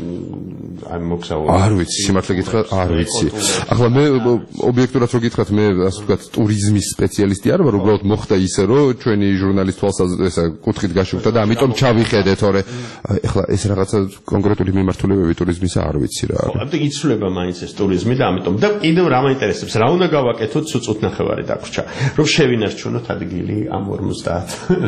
ამ მოგზაურობებს. არ ვიცი, სიმართლე გითხრათ, არ ვიცი. ახლა მე ობიექტურად რო გითხრათ, მე ასე ვთქვათ, ტურიზმის სპეციალისტი არ ვარ, უბრალოდ მოხდა ისე, რომ ჩვენი ჟურნალის თვალსაზრისით ესა კუთხით გაშუქდა და ამიტომ ჩავიხედე, თორე ახლა ეს რაღაცა კონკრეტული მიმართულებები ტურიზმისა არ ვიცი რა. ხო, ამიტომ იცვლება მაინც ეს ტურიზმი და ამიტომ და კიდევ რა მაინტერესებს, რა უნდა გავაკეთოთ, სულ ნახევარი დაგვრჩა, რომ შევინარჩუნოთ ადგილი ამ ორმოცდაათ.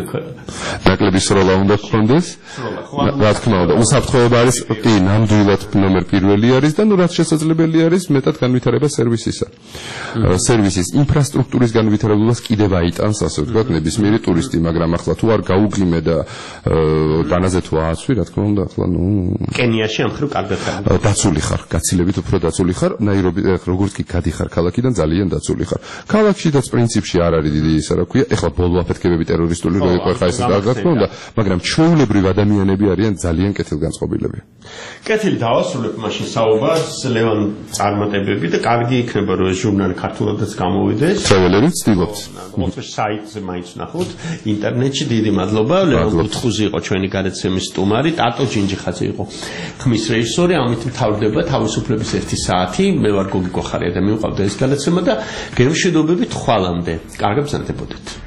ნაკლები სროლა უნდა გქონდეს. რა თქმა უნდა, უსაფრთხოება არის, კი, ნამდვილად ნომერ პირველი არის და ნუ რაც შესაძლებელი არის, მეტად განვითარება სერვისისა. სერვისის ინფრასტრუქტურის განვითარებას კიდევ აიტანს, ასე ვთქვათ, ნებისმიერი ტურისტი, მაგრამ ახლა თუ არ გაუგლიმე და დანაზე თუ ააცვი, რა თქმა უნდა, ახლა ნუ კენიაში ამ ხრივ კარგად არის. დაცული ხარ, გაცილებით უფრო დაცული ხარ, ნაირობი როგორც კი გადიხარ ქალაქიდან ძალიან დაცული ხარ. ქალაქშიც პრინციპში არ არის დიდი ისა რა ქვია, ეხლა ბოლო აფეთქებები ტერორისტული რო იყო, ეხლა ეს რა თქმა უნდა, მაგრამ ჩვეულებრივ ადამიანები არიან ძალიან კეთილგანწყობილები. კეთილი დავასრულებ მაშინ საუბარს, ლევან წარმატებები და კარგი იქნება რომ ეს ჟურნალი ქართულადაც გამოვიდეს. ტრაველერი ვცდილობთ. მოხდა საიტზე მაინც ნახოთ, ინტერნეტში დიდი მადლობა, ლევან ბუთხუზი იყო ჩვენი გადაცემის სტუმარი, ტატო ჯინჯიხაძე იყო ხმის რეჟისორი, ამით მთავრდება თავისუფლების ერთი საათი, მე ვარ გოგი კოხარია და მივყავდა ეს გადაცემა და გემშვიდობებით ხვალამდე. კარგად ბრძანდებოდეთ.